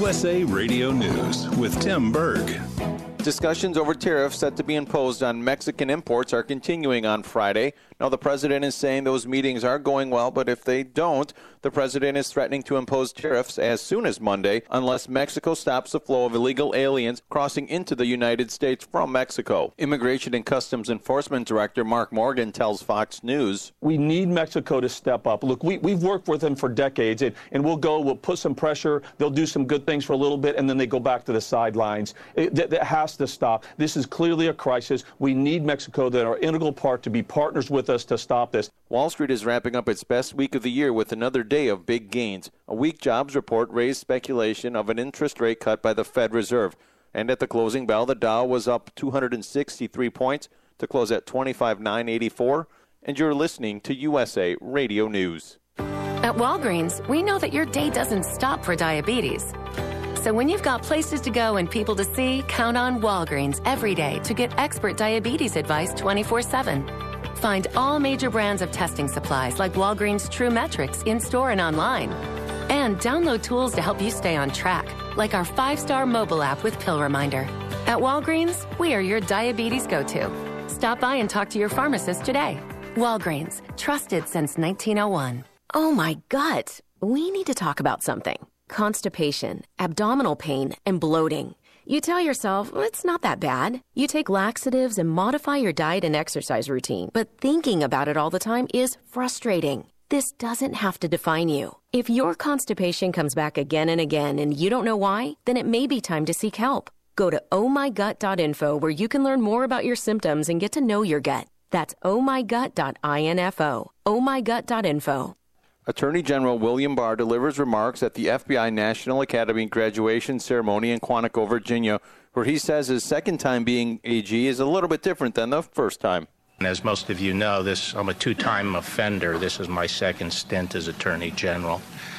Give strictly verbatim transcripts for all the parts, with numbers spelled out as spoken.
U S A Radio News with Tim Berg. Discussions over tariffs set to be imposed on Mexican imports are continuing on Friday. Now, the president is saying those meetings are going well, but if they don't, the president is threatening to impose tariffs as soon as Monday unless Mexico stops the flow of illegal aliens crossing into the United States from Mexico. Immigration and Customs Enforcement Director Mark Morgan tells Fox News, "We need Mexico to step up. Look, we, we've worked with them for decades, and, and we'll go, we'll put some pressure, they'll do some good things for a little bit, and then they go back to the sidelines. It, that, that has to stop. This is clearly a crisis. We need Mexico, that are an integral part, to be partners with us to stop this." Wall Street is wrapping up its best week of the year with another day of big gains. A weak jobs report raised speculation of an interest rate cut by the Fed Reserve. And at the closing bell, the Dow was up two hundred sixty-three points to close at twenty-five thousand nine hundred eighty-four. And you're listening to U S A Radio News. At Walgreens, we know that your day doesn't stop for diabetes. So when you've got places to go and people to see, count on Walgreens every day to get expert diabetes advice twenty-four seven. Find all major brands of testing supplies like Walgreens True Metrics in-store and online. And download tools to help you stay on track, like our five-star mobile app with Pill Reminder. At Walgreens, we are your diabetes go-to. Stop by and talk to your pharmacist today. Walgreens, trusted since nineteen oh one. Oh my gut. We need to talk about something. Constipation, abdominal pain, and bloating. You tell yourself, well, it's not that bad. You take laxatives and modify your diet and exercise routine. But thinking about it all the time is frustrating. This doesn't have to define you. If your constipation comes back again and again and you don't know why, then it may be time to seek help. Go to oh my gut dot info where you can learn more about your symptoms and get to know your gut. That's oh my gut dot info. oh my gut dot info. Attorney General William Barr delivers remarks at the F B I National Academy graduation ceremony in Quantico, Virginia, where he says his second time being A G is a little bit different than the first time. As most of you know, this I'm a two-time offender. This is my second stint as Attorney General.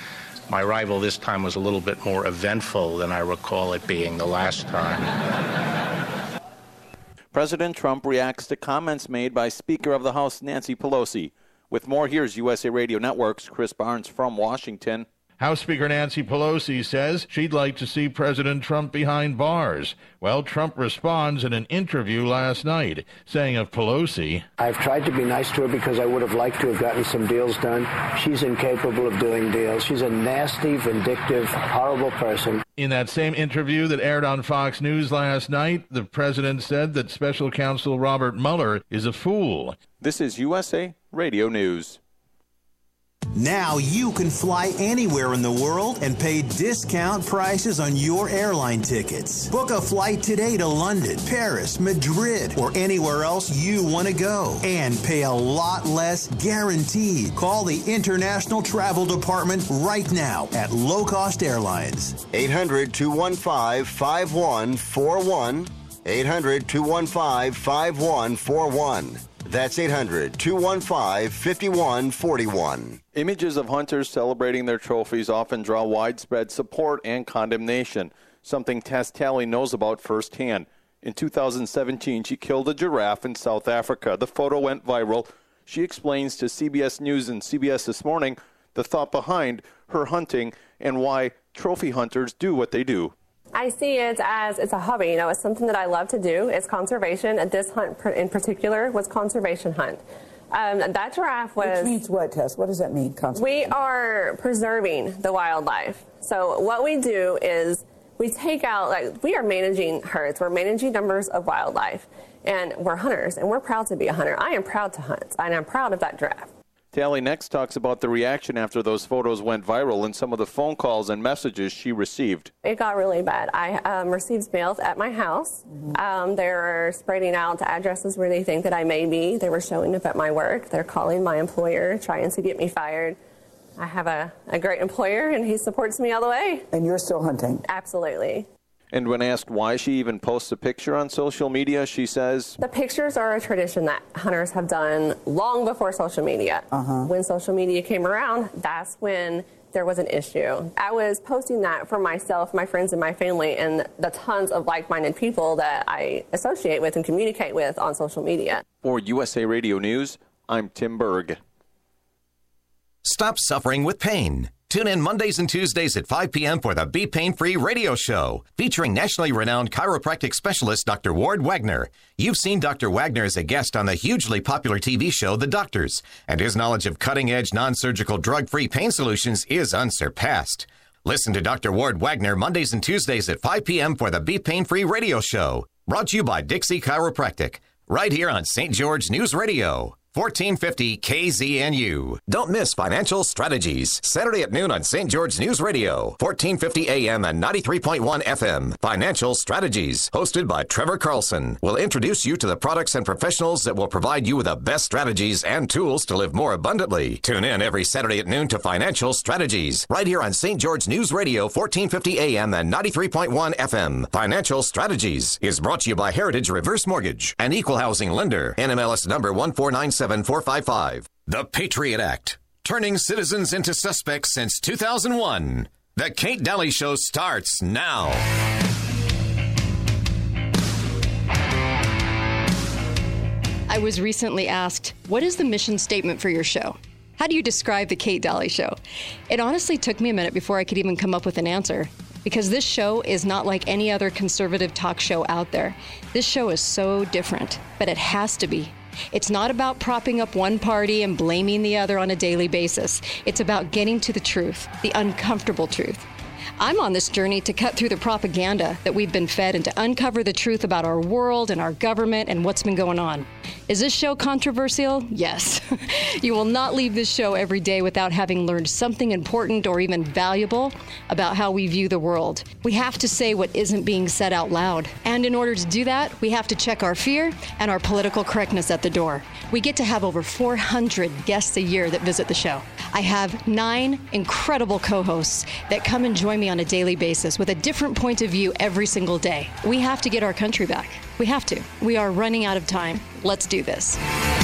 My arrival this time was a little bit more eventful than I recall it being the last time. President Trump reacts to comments made by Speaker of the House Nancy Pelosi. With more, here's U S A Radio Network's Chris Barnes from Washington. House Speaker Nancy Pelosi says she'd like to see President Trump behind bars. Well, Trump responds in an interview last night, saying of Pelosi, "I've tried to be nice to her because I would have liked to have gotten some deals done. She's incapable of doing deals. She's a nasty, vindictive, horrible person." In that same interview that aired on Fox News last night, the president said that Special Counsel Robert Mueller is a fool. This is U S A Radio News. Now you can fly anywhere in the world and pay discount prices on your airline tickets. Book a flight today to London, Paris, Madrid, or anywhere else you want to go. And pay a lot less guaranteed. Call the International Travel Department right now at Low Cost Airlines. eight hundred, two one five, five one four one. eight hundred, two one five, five one four one. That's eight hundred, two one five, five one four one. Images of hunters celebrating their trophies often draw widespread support and condemnation, something Tess Talley knows about firsthand. In two thousand seventeen, she killed a giraffe in South Africa. The photo went viral. She explains to C B S News and C B S This Morning the thought behind her hunting and why trophy hunters do what they do. I see it as it's a hobby. You know, it's something that I love to do. It's conservation, and this hunt in particular was conservation hunt. Um, that giraffe was... Which means what, Tess? What does that mean, conservation? We are preserving the wildlife. So what we do is we take out, like, we are managing herds. We're managing numbers of wildlife, and we're hunters, and we're proud to be a hunter. I am proud to hunt, and I'm proud of that giraffe. Talley next talks about the reaction after those photos went viral and some of the phone calls and messages she received. It got really bad. I um, received mail at my house. Mm-hmm. Um, they're spreading out addresses where they think that I may be. They were showing up at my work. They're calling my employer, trying to get me fired. I have a, a great employer, and he supports me all the way. And you're still hunting? Absolutely. And when asked why she even posts a picture on social media, she says, "The pictures are a tradition that hunters have done long before social media. Uh-huh. When social media came around, that's when there was an issue. I was posting that for myself, my friends, and my family, and the tons of like-minded people that I associate with and communicate with on social media." For U S A Radio News, I'm Tim Berg. Stop suffering with pain. Tune in Mondays and Tuesdays at five p.m. for the Be Pain-Free Radio Show, featuring nationally renowned chiropractic specialist Doctor Ward Wagner. You've seen Doctor Wagner as a guest on the hugely popular T V show The Doctors, and his knowledge of cutting-edge, non-surgical, drug-free pain solutions is unsurpassed. Listen to Doctor Ward Wagner Mondays and Tuesdays at five p.m. for the Be Pain-Free Radio Show, brought to you by Dixie Chiropractic, right here on Saint George News Radio. fourteen fifty K Z N U. Don't miss Financial Strategies, Saturday at noon on Saint George News Radio, fourteen fifty A M and ninety-three point one F M. Financial Strategies, hosted by Trevor Carlson, will introduce you to the products and professionals that will provide you with the best strategies and tools to live more abundantly. Tune in every Saturday at noon to Financial Strategies, right here on Saint George News Radio, fourteen fifty A M and ninety-three point one F M. Financial Strategies is brought to you by Heritage Reverse Mortgage, an equal housing lender. N M L S number one four nine seven four five five. The Patriot Act, turning citizens into suspects since two thousand one. The Kate Daly Show starts now. I was recently asked, what is the mission statement for your show? How do you describe the Kate Daly Show? It honestly took me a minute before I could even come up with an answer, because this show is not like any other conservative talk show out there. This show is so different, but it has to be. It's not about propping up one party and blaming the other on a daily basis. It's about getting to the truth, the uncomfortable truth. I'm on this journey to cut through the propaganda that we've been fed and to uncover the truth about our world and our government and what's been going on. Is this show controversial? Yes. You will not leave this show every day without having learned something important or even valuable about how we view the world. We have to say what isn't being said out loud. And in order to do that, we have to check our fear and our political correctness at the door. We get to have over four hundred guests a year that visit the show. I have nine incredible co-hosts that come and join me on a daily basis with a different point of view every single day. We have to get our country back. We have to. We are running out of time. Let's do this.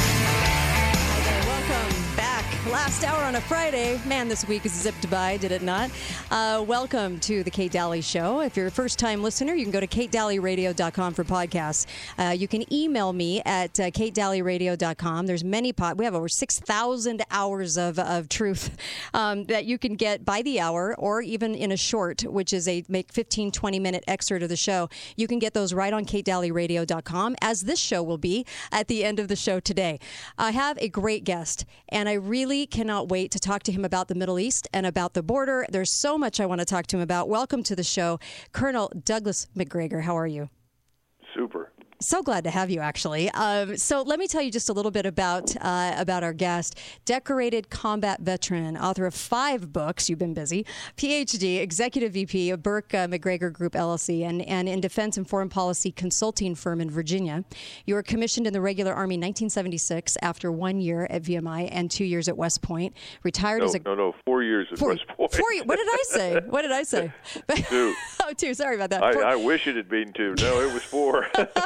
Welcome back. Last hour on a Friday. Man, this week has zipped by, did it not? Uh, welcome to the Kate Daly Show. If you're a first-time listener, you can go to kate daly radio dot com for podcasts. Uh, you can email me at uh, kate daly radio dot com. There's many pod. We have over six thousand hours of, of truth um, that you can get by the hour or even in a short, which is a make fifteen, twenty minute excerpt of the show. You can get those right on kate daly radio dot com, as this show will be at the end of the show today. I have a great guest, and I really cannot wait to talk to him about the Middle East and about the border. There's so much I want to talk to him about. Welcome to the show, Colonel Douglas Macgregor. How are you? Super. So glad to have you, actually. Um, so let me tell you just a little bit about uh, about our guest. Decorated combat veteran, author of five books. You've been busy. P H D, executive V P of Burke uh, McGregor Group, L L C, and, and in defense and foreign policy consulting firm in Virginia. You were commissioned in the regular Army in nineteen seventy-six after one year at V M I and two years at West Point. Retired no, as a... No, no, four years at four, West Point. Four, what did I say? What did I say? Two. Oh, two. Sorry about that. I, Four. I wish it had been two. No, it was four.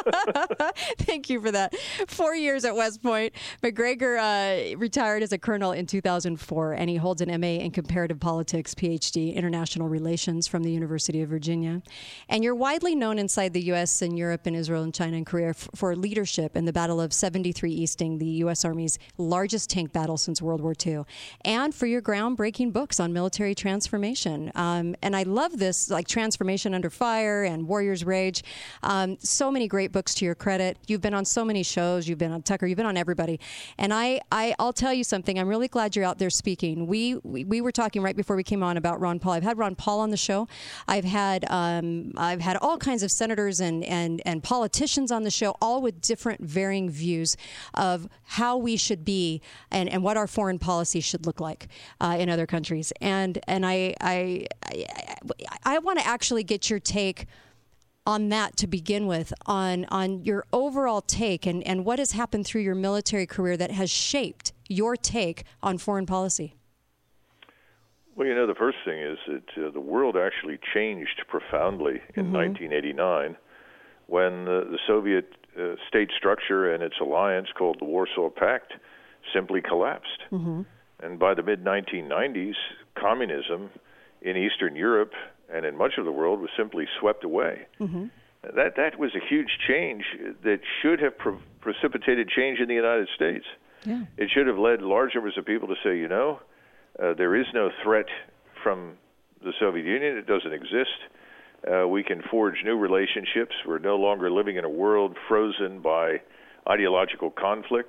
Thank you for that. Four years at West Point. McGregor uh, retired as a colonel in two thousand four, and he holds an M A in comparative politics, P H D, international relations from the University of Virginia. And you're widely known inside the U S and Europe and Israel and China and Korea f- for leadership in the Battle of seventy-three Easting, the U S Army's largest tank battle since World War Two, and for your groundbreaking books on military transformation. Um, and I love this, like Transformation Under Fire and Warrior's Rage. Um, so many great books to your credit. You've been on so many shows. You've been on Tucker. You've been on everybody. And I, I, I'll tell you something. I'm really glad you're out there speaking. We, we, we were talking right before we came on about Ron Paul. I've had Ron Paul on the show. I've had, um, I've had all kinds of senators and, and, and politicians on the show, all with different varying views of how we should be and, and what our foreign policy should look like uh, in other countries. And, and I, I, I, I want to actually get your take on that to begin with, on on your overall take and, and what has happened through your military career that has shaped your take on foreign policy. Well, you know, the first thing is that uh, the world actually changed profoundly in mm-hmm. nineteen eighty-nine when the, the Soviet uh, state structure and its alliance called the Warsaw Pact simply collapsed. Mm-hmm. And by the mid nineteen nineties, communism in Eastern Europe and in much of the world was simply swept away. Mm-hmm. That that was a huge change that should have pre- precipitated change in the United States. Yeah. It should have led large numbers of people to say, you know, uh, there is no threat from the Soviet Union. It doesn't exist. Uh, we can forge new relationships. We're no longer living in a world frozen by ideological conflict.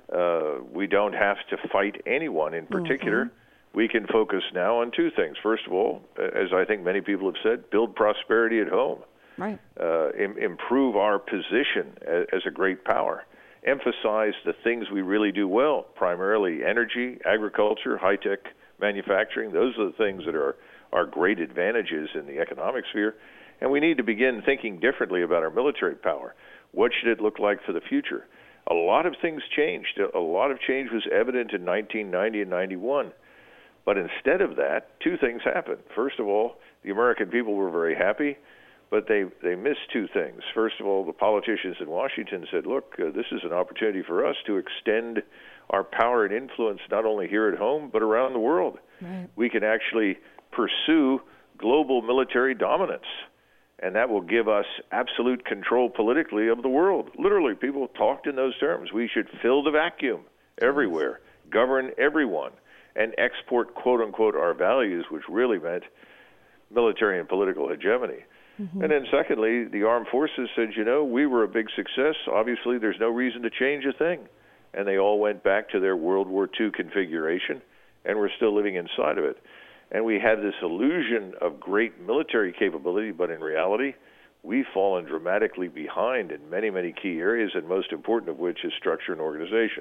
Uh, we don't have to fight anyone in particular. Mm-hmm. We can focus now on two things. First of all, as I think many people have said, build prosperity at home. Right. Uh, im- improve our position as, as a great power. Emphasize the things we really do well, primarily energy, agriculture, high-tech manufacturing. Those are the things that are our great advantages in the economic sphere. And we need to begin thinking differently about our military power. What should it look like for the future? A lot of things changed. A lot of change was evident in nineteen ninety and ninety-one. But instead of that, two things happened. First of all, the American people were very happy, but they, they missed two things. First of all, the politicians in Washington said, look, uh, this is an opportunity for us to extend our power and influence not only here at home, but around the world. Right. We can actually pursue global military dominance, and that will give us absolute control politically of the world. Literally, people talked in those terms. We should fill the vacuum everywhere, govern everyone, and export, quote-unquote, our values, which really meant military and political hegemony. Mm-hmm. And then secondly, the armed forces said, you know, we were a big success. Obviously, there's no reason to change a thing. And they all went back to their World War Two configuration, and we're still living inside of it. And we had this illusion of great military capability, but in reality, we've fallen dramatically behind in many, many key areas, and most important of which is structure and organization.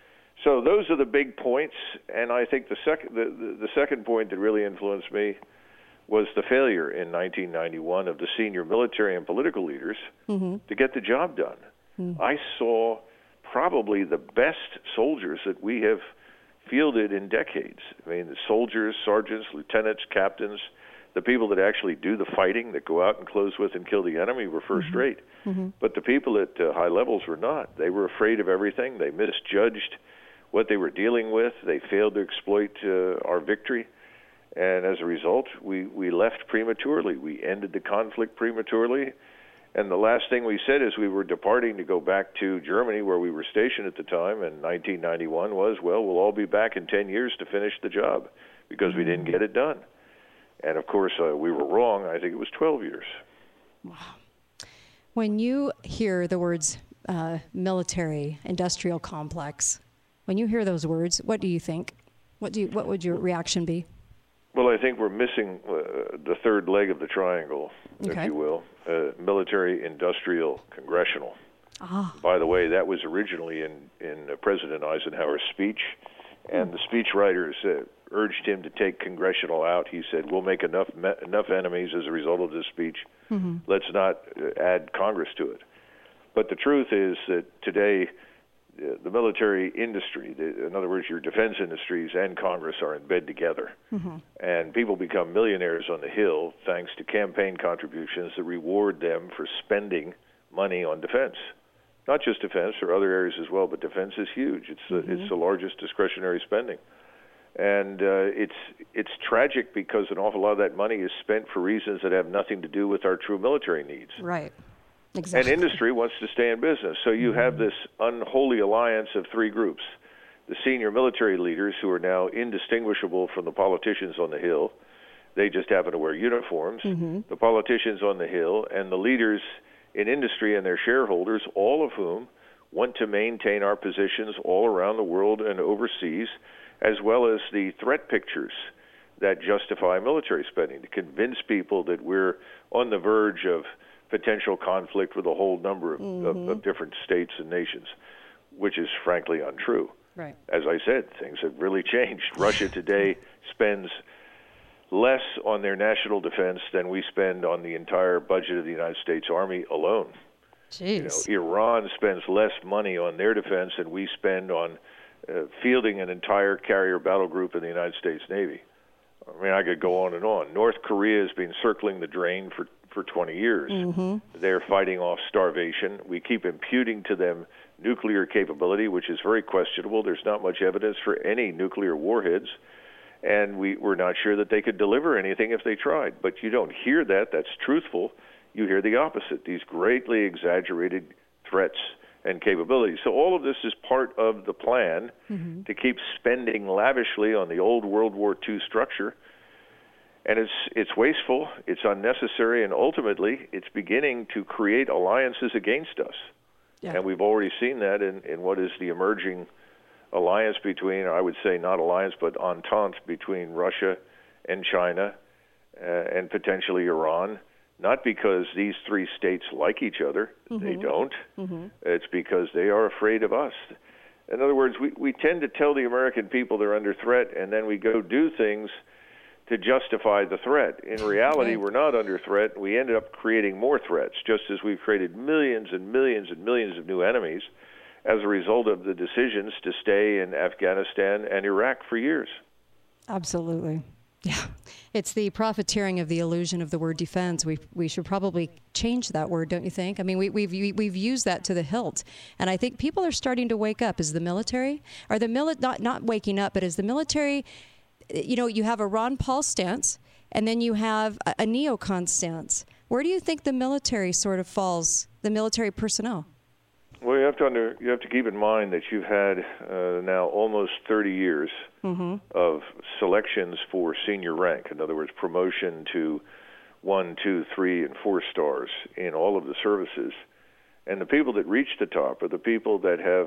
So those are the big points, and I think the, sec- the, the, the second point that really influenced me was the failure in nineteen ninety-one of the senior military and political leaders mm-hmm. to get the job done. Mm-hmm. I saw probably the best soldiers that we have fielded in decades. I mean, the soldiers, sergeants, lieutenants, captains, the people that actually do the fighting, that go out and close with and kill the enemy were first mm-hmm. rate. Mm-hmm. But the people at uh, high levels were not. They were afraid of everything. They misjudged what they were dealing with. They failed to exploit uh, our victory. And as a result, we, we left prematurely. We ended the conflict prematurely. And the last thing we said as we were departing to go back to Germany, where we were stationed at the time in nineteen ninety-one, was, well, we'll all be back in ten years to finish the job because we didn't get it done. And, of course, uh, we were wrong. I think it was twelve years. Wow. When you hear the words uh, military, industrial complex, when you hear those words, what do you think? What do you, what would your reaction be? Well, I think we're missing uh, the third leg of the triangle, okay. if you will, uh, military, industrial, congressional. Ah. By the way, that was originally in, in uh, President Eisenhower's speech, and mm. the speechwriters uh, urged him to take congressional out. He said, we'll make enough me- enough enemies as a result of this speech. Mm-hmm. Let's not uh, add Congress to it. But the truth is that today, uh, the military industry, the, in other words, your defense industries and Congress are in bed together. Mm-hmm. And people become millionaires on the Hill thanks to campaign contributions that reward them for spending money on defense. Not just defense, or other areas as well, but defense is huge. It's the, mm-hmm. it's the largest discretionary spending. And uh, it's it's tragic because an awful lot of that money is spent for reasons that have nothing to do with our true military needs. Right. Exactly. And industry wants to stay in business. So you mm-hmm. have this unholy alliance of three groups. The senior military leaders, who are now indistinguishable from the politicians on the Hill. They just happen to wear uniforms. Mm-hmm. The politicians on the Hill and the leaders in industry and their shareholders, all of whom want to maintain our positions all around the world and overseas, as well as the threat pictures that justify military spending, to convince people that we're on the verge of potential conflict with a whole number of, mm-hmm. of, of different states and nations, which is frankly untrue. Right. As I said, things have really changed. Russia today spends less on their national defense than we spend on the entire budget of the United States Army alone. Jeez. You know, Iran spends less money on their defense than we spend on uh, fielding an entire carrier battle group in the United States Navy. I mean, I could go on and on. North Korea has been circling the drain for, for twenty years. Mm-hmm. They're fighting off starvation. We keep imputing to them nuclear capability, which is very questionable. There's not much evidence for any nuclear warheads. And we, we're not sure that they could deliver anything if they tried. But you don't hear that. That's truthful. You hear the opposite, these greatly exaggerated threats and capabilities. So all of this is part of the plan mm-hmm. to keep spending lavishly on the old World War Two structure And it's it's wasteful, it's unnecessary, and ultimately it's beginning to create alliances against us. Yeah. And we've already seen that in, in what is the emerging alliance between, I would say not alliance, but entente between Russia and China uh, and potentially Iran. Not because these three states like each other. Mm-hmm. They don't. Mm-hmm. It's because they are afraid of us. In other words, we, we tend to tell the American people they're under threat, and then we go do things to justify the threat. In reality, we're not under threat. We ended up creating more threats, just as we've created millions and millions and millions of new enemies as a result of the decisions to stay in Afghanistan and Iraq for years. Absolutely. Yeah. It's the profiteering of the illusion of the word defense. We we should probably change that word, don't you think? I mean, we, we've we've used that to the hilt. And I think people are starting to wake up. Is the military? Are the mili- not, not waking up, but is the military, you know, you have a Ron Paul stance, and then you have a, a neocon stance. Where do you think the military sort of falls, the military personnel? Well, you have to under, you have to keep in mind that you've had uh, now almost thirty years mm-hmm. of selections for senior rank. In other words, promotion to one, two, three, and four stars in all of the services. And the people that reach the top are the people that have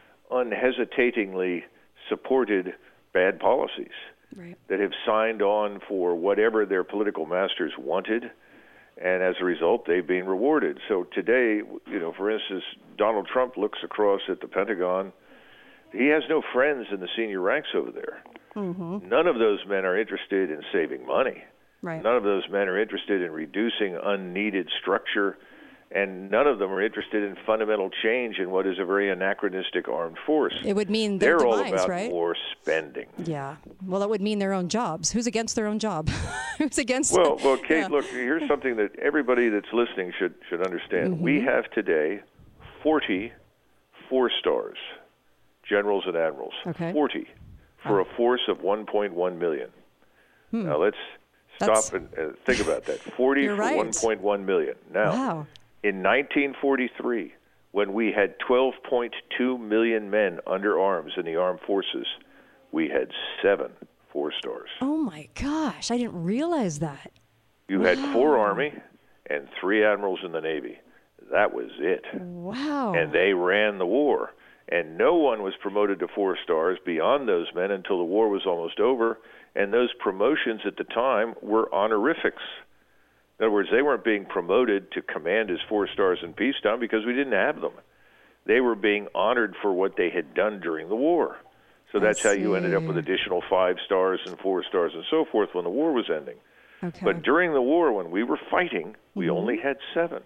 unhesitatingly supported bad policies, right. that have signed on for whatever their political masters wanted. And as a result, they've been rewarded. So today, you know, for instance, Donald Trump looks across at the Pentagon. He has no friends in the senior ranks over there. Mm-hmm. None of those men are interested in saving money. Right. None of those men are interested in reducing unneeded structure. And none of them are interested in fundamental change in what is a very anachronistic armed force. It would mean their They're demise, all about right? more spending. Yeah. Well, it would mean their own jobs. Who's against their own job? Who's against? Well, well, Kate, yeah. look, here's something that everybody that's listening should should understand. Mm-hmm. We have today forty four stars, generals and admirals. Okay. forty for oh. a force of one point one million. Hmm. Now let's stop That's... and uh, think about that. forty You're for right. one point one million. Now. Wow. In nineteen forty-three, when we had twelve point two million men under arms in the armed forces, we had seven four stars. Oh, my gosh. I didn't realize that. You wow. had four Army and three admirals in the Navy. That was it. Wow. And they ran the war. And no one was promoted to four stars beyond those men until the war was almost over. And those promotions at the time were honorifics. In other words, they weren't being promoted to command as four stars in peacetime because we didn't have them. They were being honored for what they had done during the war. So that's how you ended up with additional five stars and four stars and so forth when the war was ending. Okay. But during the war, when we were fighting, we mm-hmm. only had seven.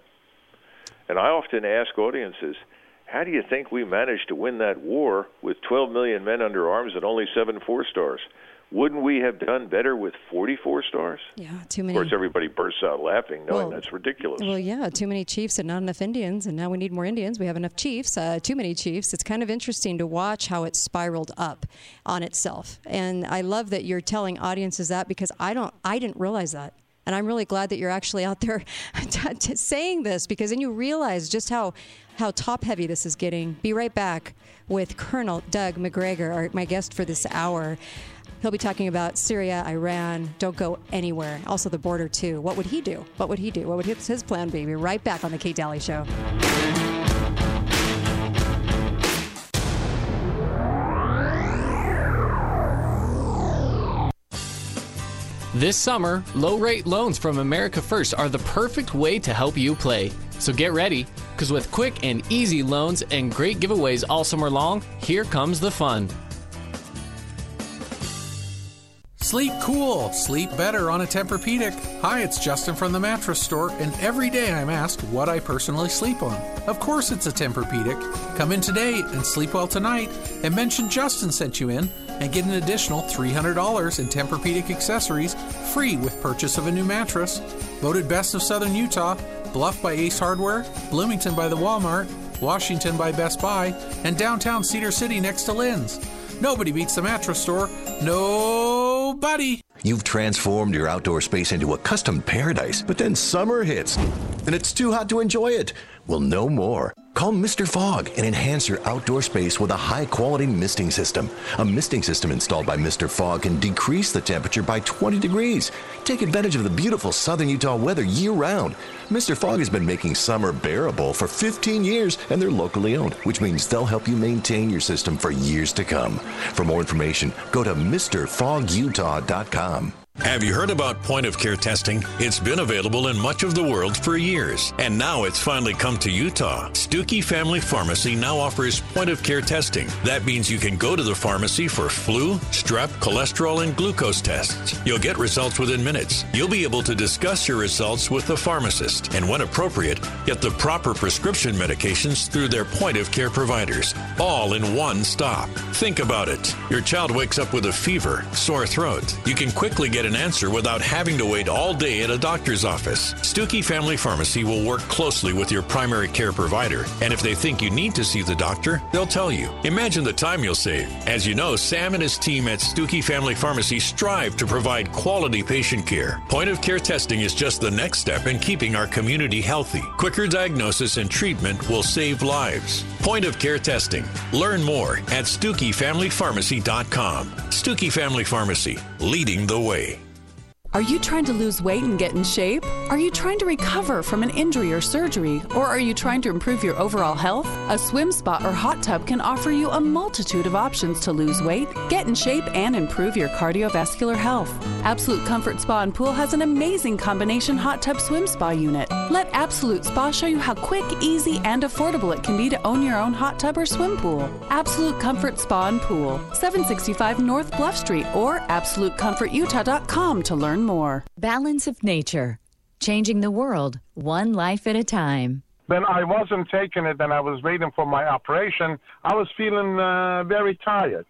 And I often ask audiences, how do you think we managed to win that war with twelve million men under arms and only seven four stars? Wouldn't we have done better with forty-four stars? Yeah, too many. Of course, everybody bursts out laughing, knowing well, that's ridiculous. Well, yeah, too many chiefs and not enough Indians, and now we need more Indians. We have enough chiefs, uh, too many chiefs. It's kind of interesting to watch how it spiraled up on itself. And I love that you're telling audiences that because I don't, I didn't realize that. And I'm really glad that you're actually out there t- t- saying this because then you realize just how how top-heavy this is getting. Be right back with Colonel Doug Macgregor, our, my guest for this hour. He'll be talking about Syria, Iran. Don't go anywhere. Also the border, too. What would he do? What would he do? What would his, his plan be? We'll be right back on The Kate Daly Show. This summer, low-rate loans from America First are the perfect way to help you play. So get ready, because with quick and easy loans and great giveaways all summer long, here comes the fun. Sleep cool, sleep better on a Tempur-Pedic. Hi, it's Justin from the Mattress Store, and every day I'm asked what I personally sleep on. Of course it's a Tempur-Pedic. Come in today and sleep well tonight, and mention Justin sent you in, and get an additional three hundred dollars in Tempur-Pedic accessories free with purchase of a new mattress. Voted Best of Southern Utah, Bluff by Ace Hardware, Bloomington by the Walmart, Washington by Best Buy, and downtown Cedar City next to Lynn's. Nobody beats the Mattress Store. Nobody. You've transformed your outdoor space into a custom paradise, but then summer hits, and it's too hot to enjoy it. Well, no more. Call Mister Fogg and enhance your outdoor space with a high-quality misting system. A misting system installed by Mister Fogg can decrease the temperature by twenty degrees. Take advantage of the beautiful southern Utah weather year-round. Mister Fogg has been making summer bearable for fifteen years, and they're locally owned, which means they'll help you maintain your system for years to come. For more information, go to Mr Fog Utah dot com. Have you heard about point-of-care testing? It's been available in much of the world for years, and now it's finally come to Utah. Stuckey Family Pharmacy now offers point-of-care testing. That means you can go to the pharmacy for flu, strep, cholesterol, and glucose tests. You'll get results within minutes. You'll be able to discuss your results with the pharmacist, and when appropriate, get the proper prescription medications through their point-of-care providers, all in one stop. Think about it. Your child wakes up with a fever, sore throat. You can quickly get an answer without having to wait all day at a doctor's office. Stuckey Family Pharmacy will work closely with your primary care provider, and if they think you need to see the doctor, they'll tell you. Imagine the time you'll save. As you know, Sam and his team at Stuckey Family Pharmacy strive to provide quality patient care. Point-of-care testing is just the next step in keeping our community healthy. Quicker diagnosis and treatment will save lives. Point-of-care testing. Learn more at Stuckey Family Pharmacy dot com. Stuckey Family Pharmacy, leading the way. Are you trying to lose weight and get in shape? Are you trying to recover from an injury or surgery? Or are you trying to improve your overall health? A swim spa or hot tub can offer you a multitude of options to lose weight, get in shape, and improve your cardiovascular health. Absolute Comfort Spa and Pool has an amazing combination hot tub swim spa unit. Let Absolute Spa show you how quick, easy, and affordable it can be to own your own hot tub or swim pool. Absolute Comfort Spa and Pool, seven sixty-five North Bluff Street, or absolute comfort utah dot com to learn more. Balance of Nature, changing the world one life at a time. When I wasn't taking it and I was waiting for my operation, I was feeling uh, very tired.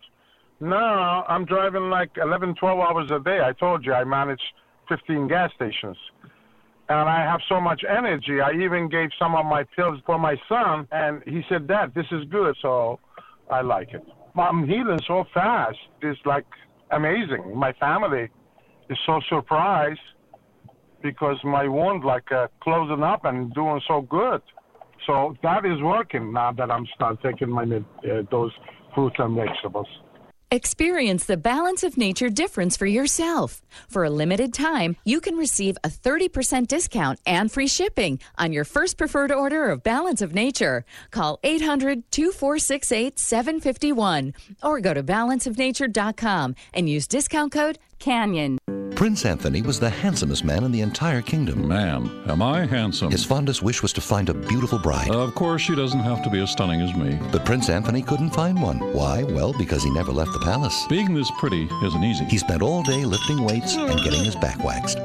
Now I'm driving like eleven, twelve hours a day. I told you I manage fifteen gas stations. And I have so much energy. I even gave some of my pills for my son, and he said, Dad, this is good, so I like it. I'm healing so fast. It's like amazing. My family is so surprised because my wound like uh, closing up and doing so good. So that is working now that I'm start taking my uh, those fruits and vegetables. Experience the Balance of Nature difference for yourself. For a limited time, you can receive a thirty percent discount and free shipping on your first preferred order of Balance of Nature. Call eight hundred, two four six eight, seven five one or go to balance of nature dot com and use discount code CANYON. Prince Anthony was the handsomest man in the entire kingdom. Man, am I handsome. His fondest wish was to find a beautiful bride. Of course, she doesn't have to be as stunning as me. But Prince Anthony couldn't find one. Why? Well, because he never left the palace. Being this pretty isn't easy. He spent all day lifting weights and getting his back waxed.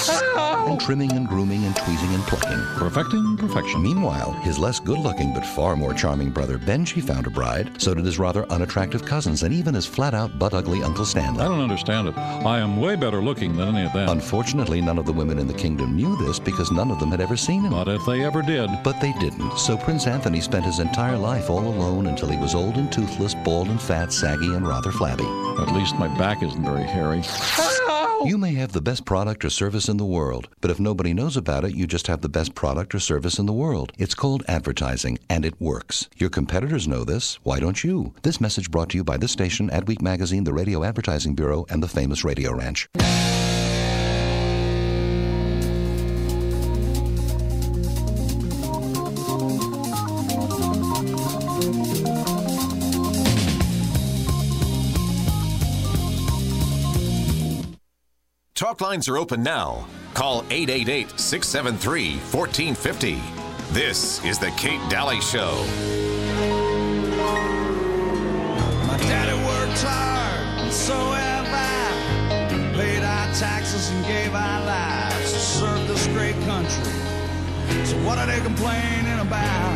And trimming and grooming and tweezing and plucking. Perfecting perfection. Meanwhile, his less good-looking but far more charming brother Benji found a bride. So did his rather unattractive cousins and even his flat-out butt-ugly Uncle Stanley. I don't understand it. I am way better looking than any of them. Unfortunately, none of the women in the kingdom knew this because none of them had ever seen him. Not if they ever did. But they didn't. So Prince Anthony spent his entire life all alone until he was old and toothless, bald and fat, saggy and rather flabby. At least my back isn't very hairy. You may have the best product or service in the world, but if nobody knows about it, you just have the best product or service in the world. It's called advertising, and it works. Your competitors know this. Why don't you? This message brought to you by this station, Adweek Magazine, the Radio Advertising Bureau, and the famous Radio Ranch. Talk lines are open now. Call eight eight eight, six seven three, one four five zero. This is the Kate Daly Show. My daddy worked hard, and so have I. Paid our taxes and gave our lives to serve this great country. So what are they complaining about?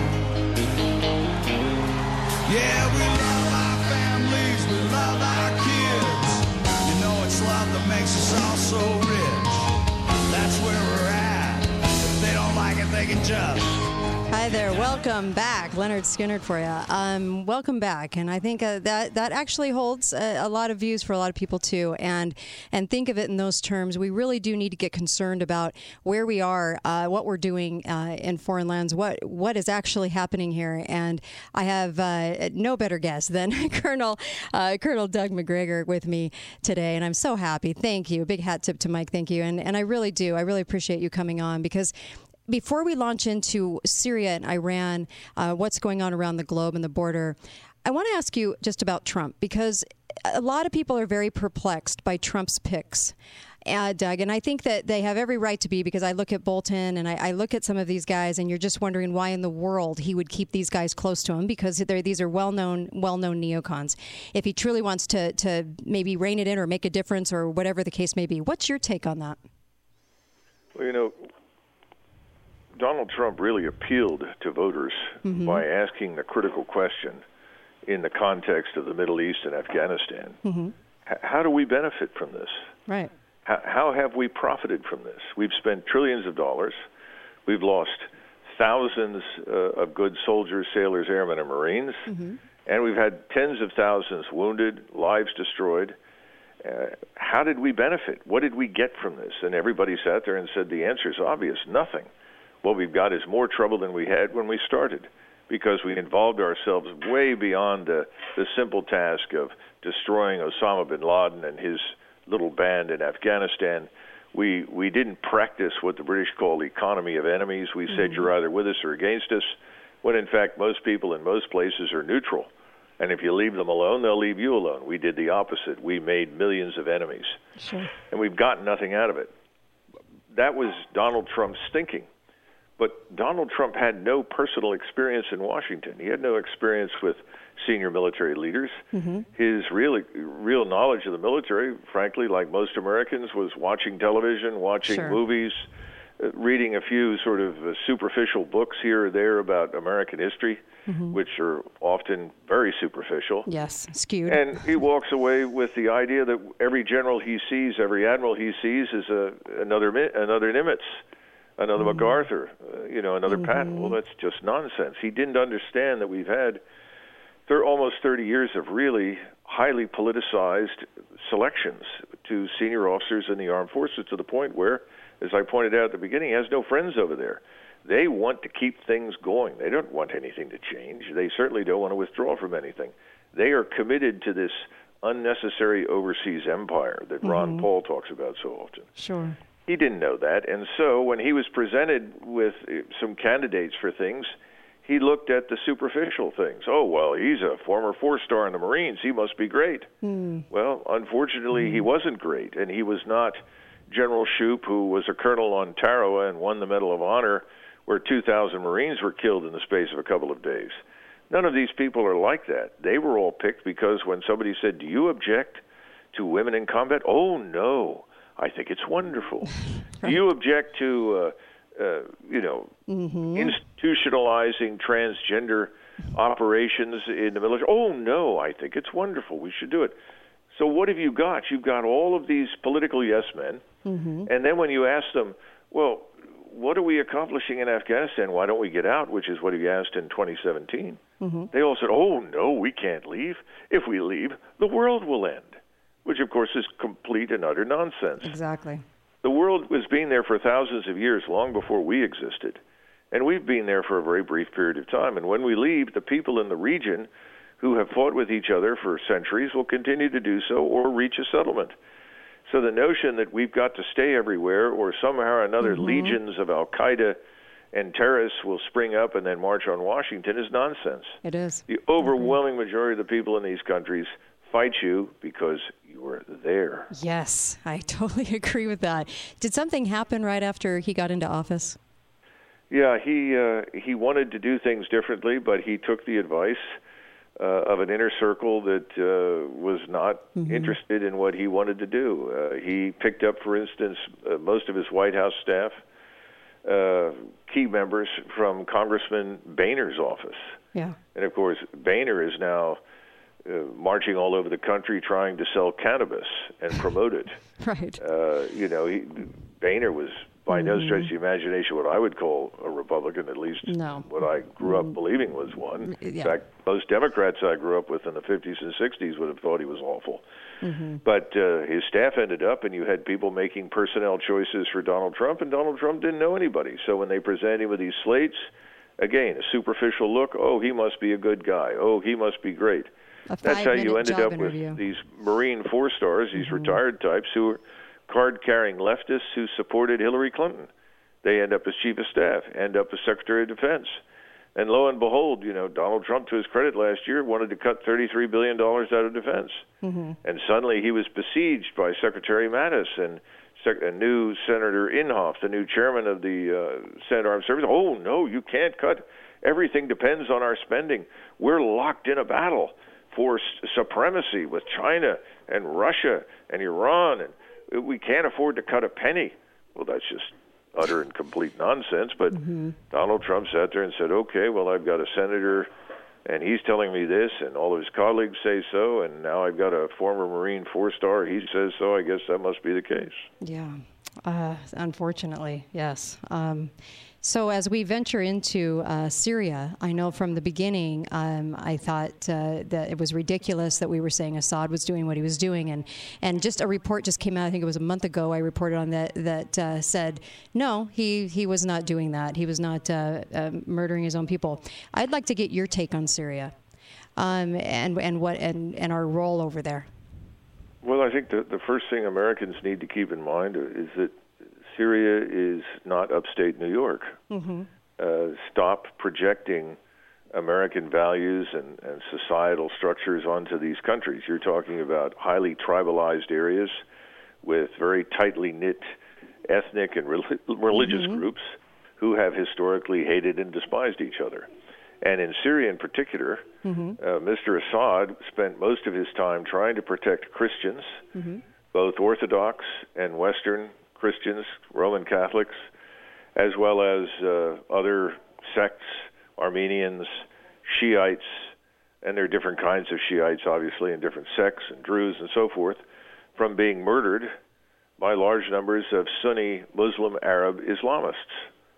Yeah, we love our families, we love our kids. You know it's love that makes us all so rich. That's where we're at. If they don't like it, they can just... Hi, Hi there. Welcome back. Leonard Skinner for you. Um, welcome back. And I think uh, that that actually holds a, a lot of views for a lot of people, too. And and think of it in those terms. We really do need to get concerned about where we are, uh, what we're doing uh, in foreign lands, what what is actually happening here. And I have uh, no better guess than Colonel uh, Colonel Doug Macgregor with me today. And I'm so happy. Thank you. Big hat tip to Mike. Thank you. And, and I really do. I really appreciate you coming on, because before we launch into Syria and Iran, uh, what's going on around the globe and the border, I want to ask you just about Trump, because a lot of people are very perplexed by Trump's picks, uh, Doug, and I think that they have every right to be, because I look at Bolton and I, I look at some of these guys, and you're just wondering why in the world he would keep these guys close to him, because they're, these are well-known well-known neocons. If he truly wants to, to maybe rein it in or make a difference or whatever the case may be. What's your take on that? Well, you know, Donald Trump really appealed to voters mm-hmm. by asking the critical question in the context of the Middle East and Afghanistan. Mm-hmm. H- how do we benefit from this? Right. H- how have we profited from this? We've spent trillions of dollars. We've lost thousands uh, of good soldiers, sailors, airmen, and Marines. Mm-hmm. And we've had tens of thousands wounded, lives destroyed. Uh, how did we benefit? What did we get from this? And everybody sat there and said the answer is obvious, nothing. What we've got is more trouble than we had when we started, because we involved ourselves way beyond the, the simple task of destroying Osama bin Laden and his little band in Afghanistan. We we didn't practice what the British call the economy of enemies. We mm-hmm. said you're either with us or against us, when in fact most people in most places are neutral. And if you leave them alone, they'll leave you alone. We did the opposite. We made millions of enemies. Sure. And we've gotten nothing out of it. That was Donald Trump's thinking. But Donald Trump had no personal experience in Washington. He had no experience with senior military leaders. Mm-hmm. His real, real knowledge of the military, frankly, like most Americans, was watching television, watching sure. movies, uh, reading a few sort of uh, superficial books here or there about American history, mm-hmm. which are often very superficial. Yes, skewed. And he walks away with the idea that every general he sees, every admiral he sees is a, another, another Nimitz. Another mm-hmm. MacArthur, uh, you know, another mm-hmm. Patton. Well, that's just nonsense. He didn't understand that we've had thir- almost thirty years of really highly politicized selections to senior officers in the armed forces, to the point where, as I pointed out at the beginning, he has no friends over there. They want to keep things going. They don't want anything to change. They certainly don't want to withdraw from anything. They are committed to this unnecessary overseas empire that mm-hmm. Ron Paul talks about so often. Sure. He didn't know that, and so when he was presented with some candidates for things, he looked at the superficial things. Oh, well, he's a former four-star in the Marines. He must be great. Mm. Well, unfortunately, mm. he wasn't great, and he was not General Shoup, who was a colonel on Tarawa and won the Medal of Honor, where two thousand Marines were killed in the space of a couple of days. None of these people are like that. They were all picked because when somebody said, do you object to women in combat? Oh, no. I think it's wonderful. Right. Do you object to, uh, uh, you know, mm-hmm. institutionalizing transgender operations in the military? Oh, no, I think it's wonderful. We should do it. So what have you got? You've got all of these political yes men, mm-hmm. and then when you ask them, well, what are we accomplishing in Afghanistan? Why don't we get out, which is what he asked in twenty seventeen. Mm-hmm. They all said, oh, no, we can't leave. If we leave, the world will end. Which, of course, is complete and utter nonsense. Exactly. The world was being there for thousands of years, long before we existed. And we've been there for a very brief period of time. And when we leave, the people in the region who have fought with each other for centuries will continue to do so or reach a settlement. So the notion that we've got to stay everywhere or somehow or another mm-hmm. legions of Al-Qaeda and terrorists will spring up and then march on Washington is nonsense. It is. The overwhelming mm-hmm. majority of the people in these countries fight you because you were there. Yes, I totally agree with that. Did something happen right after he got into office? Yeah, he uh, he wanted to do things differently, but he took the advice uh, of an inner circle that uh, was not mm-hmm. interested in what he wanted to do. Uh, he picked up, for instance, uh, most of his White House staff, uh, key members from Congressman Boehner's office. Yeah. And, of course, Boehner is now Uh, marching all over the country trying to sell cannabis and promote it. Right. Uh, you know, he, Boehner was by Mm-hmm. no stretch of the imagination what I would call a Republican, at least No. what I grew up believing was one. Yeah. In fact, most Democrats I grew up with in the fifties and sixties would have thought he was awful. Mm-hmm. But uh, his staff ended up, and you had people making personnel choices for Donald Trump, and Donald Trump didn't know anybody. So when they presented him with these slates, again, a superficial look, oh, he must be a good guy. Oh, he must be great. A That's how you five-minute ended job up interview. with these Marine four-stars, these Mm-hmm. retired types who were card-carrying leftists who supported Hillary Clinton. They end up as chief of staff, end up as Secretary of Defense. And lo and behold, you know, Donald Trump, to his credit last year, wanted to cut thirty-three billion dollars out of defense. Mm-hmm. And suddenly he was besieged by Secretary Mattis and sec- a new Senator Inhofe, the new chairman of the uh, Senate Armed Services. Oh, no, you can't cut. Everything depends on our spending. We're locked in a battle for s- supremacy with China and Russia and Iran, and we can't afford to cut a penny. Well, that's just utter and complete nonsense. But Mm-hmm. Donald Trump sat there and said, okay, well, I've got a senator, and he's telling me this, and all of his colleagues say so, and now I've got a former Marine four-star, he says so, I guess that must be the case. Yeah, uh, unfortunately, yes. Um, so as we venture into uh, Syria, I know from the beginning um, I thought uh, that it was ridiculous that we were saying Assad was doing what he was doing, and and just a report just came out. I think it was a month ago. I reported on that that uh, said no, he he was not doing that. He was not uh, uh, murdering his own people. I'd like to get your take on Syria, um, and and what and, and our role over there. Well, I think the, the first thing Americans need to keep in mind is that Syria is not upstate New York. Mm-hmm. Uh, stop projecting American values and, and societal structures onto these countries. You're talking about highly tribalized areas with very tightly knit ethnic and rel- religious Mm-hmm. groups who have historically hated and despised each other. And in Syria in particular, Mm-hmm. uh, Mister Assad spent most of his time trying to protect Christians, Mm-hmm. both Orthodox and Western Christians, Roman Catholics, as well as uh, other sects, Armenians, Shiites, and there are different kinds of Shiites, obviously, and different sects, and Druze, and so forth, from being murdered by large numbers of Sunni Muslim Arab Islamists.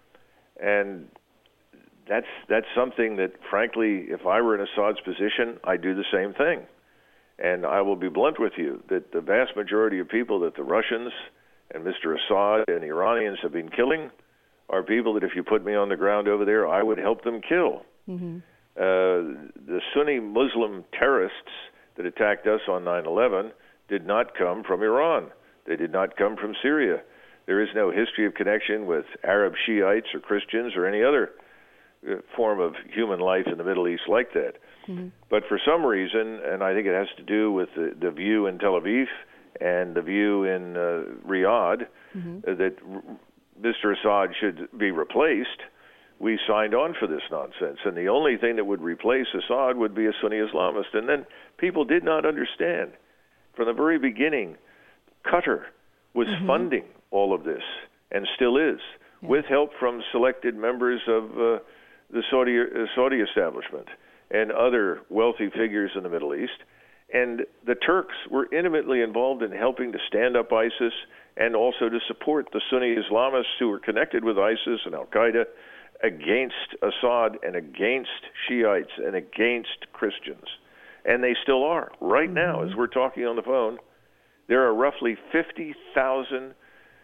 And that's that's something that, frankly, if I were in Assad's position, I'd do the same thing. And I will be blunt with you, that the vast majority of people that the Russians and Mister Assad and Iranians have been killing are people that if you put me on the ground over there, I would help them kill. Mm-hmm. Uh, the Sunni Muslim terrorists that attacked us on nine eleven did not come from Iran. They did not come from Syria. There is no history of connection with Arab Shiites or Christians or any other uh, form of human life in the Middle East like that. Mm-hmm. But for some reason, and I think it has to do with the, the view in Tel Aviv and the view in uh, Riyadh, Mm-hmm. uh, that r- Mister Assad should be replaced, we signed on for this nonsense. And the only thing that would replace Assad would be a Sunni Islamist. And then people did not understand. From the very beginning, Qatar was Mm-hmm. funding all of this, and still is, Yeah. with help from selected members of uh, the Saudi, uh, Saudi establishment and other wealthy figures in the Middle East. And the Turks were intimately involved in helping to stand up ISIS and also to support the Sunni Islamists who were connected with ISIS and Al-Qaeda against Assad and against Shiites and against Christians. And they still are. Right Mm-hmm. now, as we're talking on the phone, there are roughly fifty thousand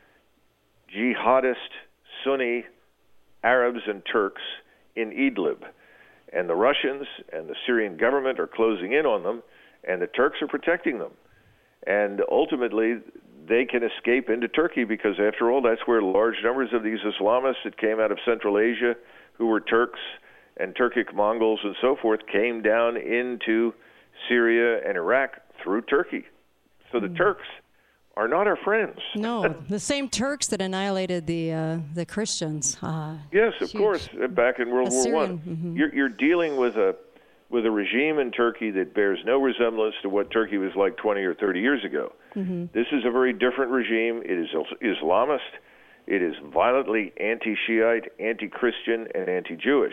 jihadist Sunni Arabs and Turks in Idlib. And the Russians and the Syrian government are closing in on them, and the Turks are protecting them. And ultimately, they can escape into Turkey because, after all, that's where large numbers of these Islamists that came out of Central Asia, who were Turks and Turkic Mongols and so forth, came down into Syria and Iraq through Turkey. So the Turks are not our friends. No, the same Turks that annihilated the uh, the Christians. Uh, Yes, of huge. course. uh, Back in World War Assyrian, One, mhm. you're, you're dealing with a with a regime in Turkey that bears no resemblance to what Turkey was like twenty or thirty years ago. Mm-hmm. This is a very different regime. It is Islamist. It is violently anti-Shiite, anti-Christian, and anti-Jewish.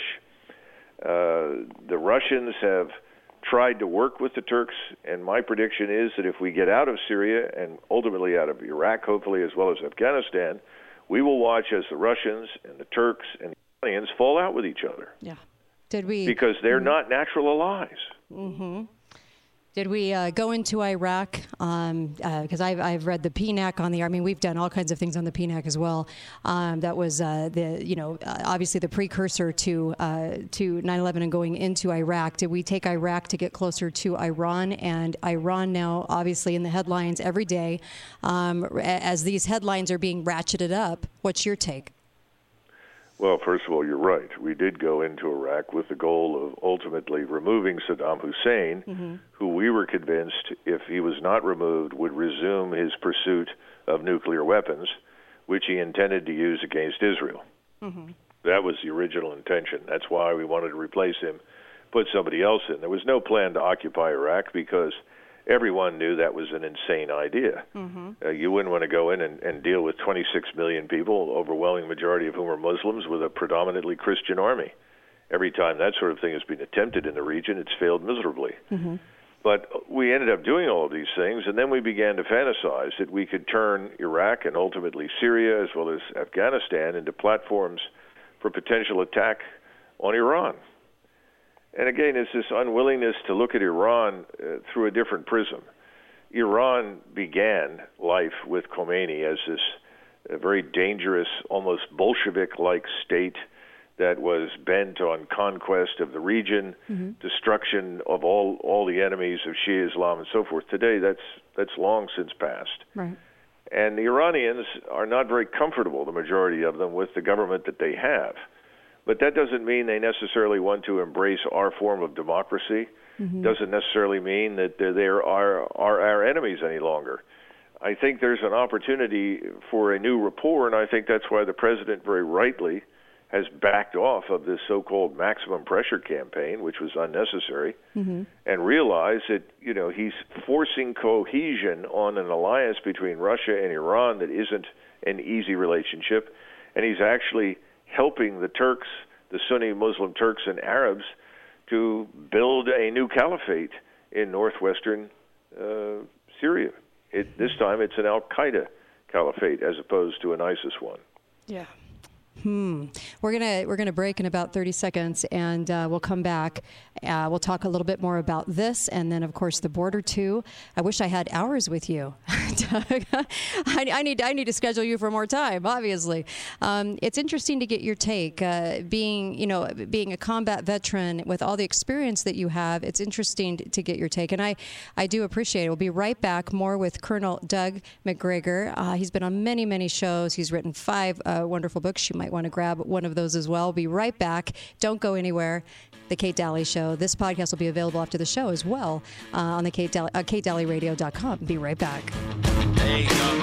Uh, the Russians have tried to work with the Turks, and my prediction is that if we get out of Syria and ultimately out of Iraq, hopefully, as well as Afghanistan, we will watch as the Russians and the Turks and the Iranians fall out with each other. Yeah. Did we? Because they're mm-hmm. not natural allies. Mm-hmm. Did we uh, go into Iraq? Because um, uh, I've, I've read the P NAC on the. I mean, we've done all kinds of things on the P NAC as well. Um, that was uh, the, you know, uh, obviously the precursor to uh, to nine eleven and going into Iraq. Did we take Iraq to get closer to Iran? And Iran now, obviously, in the headlines every day. Um, as these headlines are being ratcheted up, what's your take? Well, first of all, you're right. We did go into Iraq with the goal of ultimately removing Saddam Hussein, mm-hmm. who we were convinced, if he was not removed, would resume his pursuit of nuclear weapons, which he intended to use against Israel. Mm-hmm. That was the original intention. That's why we wanted to replace him, put somebody else in. There was no plan to occupy Iraq because everyone knew that was an insane idea. Mm-hmm. Uh, you wouldn't want to go in and, and deal with twenty-six million people, overwhelming majority of whom are Muslims, with a predominantly Christian army. Every time that sort of thing has been attempted in the region, it's failed miserably. Mm-hmm. But we ended up doing all of these things, and then we began to fantasize that we could turn Iraq and ultimately Syria, as well as Afghanistan, into platforms for potential attack on Iran. And again, it's this unwillingness to look at Iran uh, through a different prism. Iran began life with Khomeini as this uh, very dangerous, almost Bolshevik-like state that was bent on conquest of the region, mm-hmm. destruction of all, all the enemies of Shia Islam and so forth. Today, that's that's long since passed. Right. And the Iranians are not very comfortable, the majority of them, with the government that they have. But that doesn't mean they necessarily want to embrace our form of democracy. Mm-hmm. Doesn't necessarily mean that they are our, are our enemies any longer. I think there's an opportunity for a new rapport, and I think that's why the president very rightly has backed off of this so-called maximum pressure campaign, which was unnecessary, mm-hmm. and realized that, you know, he's forcing cohesion on an alliance between Russia and Iran that isn't an easy relationship, and he's actually helping the Turks, the Sunni Muslim Turks and Arabs, to build a new caliphate in northwestern uh, Syria. It, this time it's an Al-Qaeda caliphate as opposed to an ISIS one. Yeah. Hmm. We're gonna we're gonna break in about thirty seconds, and uh, we'll come back. Uh, we'll talk a little bit more about this, and then of course the border too. I wish I had hours with you. Doug. I, I need I need to schedule you for more time. Obviously, um, it's interesting to get your take. Uh, being you know being a combat veteran with all the experience that you have, it's interesting to get your take, and I I do appreciate it. We'll be right back. More with Colonel Doug Macgregor. Uh, he's been on many many shows. He's written five uh, wonderful books. You might want to grab one of those as well. We'll be right back. Don't go anywhere. The Kate Daly Show. This podcast will be available after the show as well uh, on the Kate Daly, uh, kate daly radio dot com. Be right back. There you go.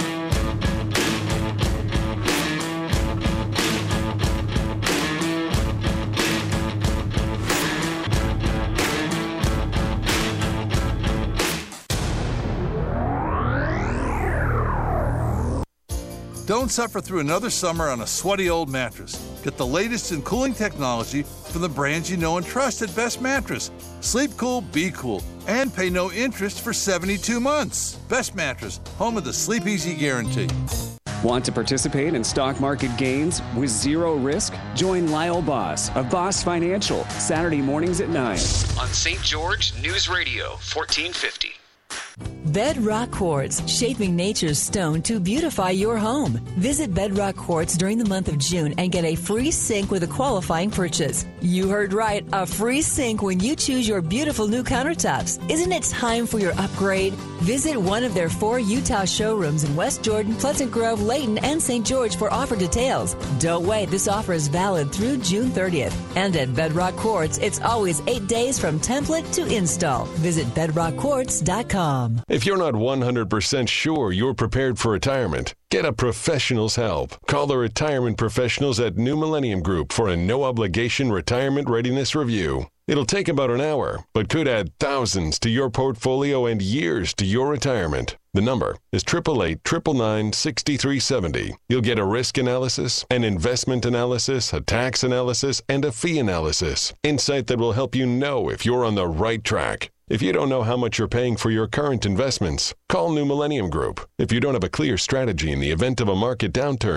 Don't suffer through another summer on a sweaty old mattress. Get the latest in cooling technology from the brands you know and trust at Best Mattress. Sleep cool, be cool, and pay no interest for seventy-two months. Best Mattress, home of the Sleep Easy Guarantee. Want to participate in stock market gains with zero risk? Join Lyle Boss of Boss Financial, Saturday mornings at nine. On Saint George News Radio, fourteen fifty. Bedrock Quartz, shaping nature's stone to beautify your home. Visit Bedrock Quartz during the month of June and get a free sink with a qualifying purchase. You heard right, a free sink when you choose your beautiful new countertops. Isn't it time for your upgrade? Visit one of their four Utah showrooms in West Jordan, Pleasant Grove, Layton, and Saint George for offer details. Don't wait, this offer is valid through June thirtieth. And at Bedrock Quartz, it's always eight days from template to install. Visit bedrock quartz dot com. If you're not one hundred percent sure you're prepared for retirement, get a professional's help. Call the retirement professionals at New Millennium Group for a no-obligation retirement readiness review. It'll take about an hour, but could add thousands to your portfolio and years to your retirement. The number is eight eight eight, nine nine nine, six three seven zero. You'll get a risk analysis, an investment analysis, a tax analysis, and a fee analysis. Insight that will help you know if you're on the right track. If you don't know how much you're paying for your current investments, call New Millennium Group. If you don't have a clear strategy in the event of a market downturn,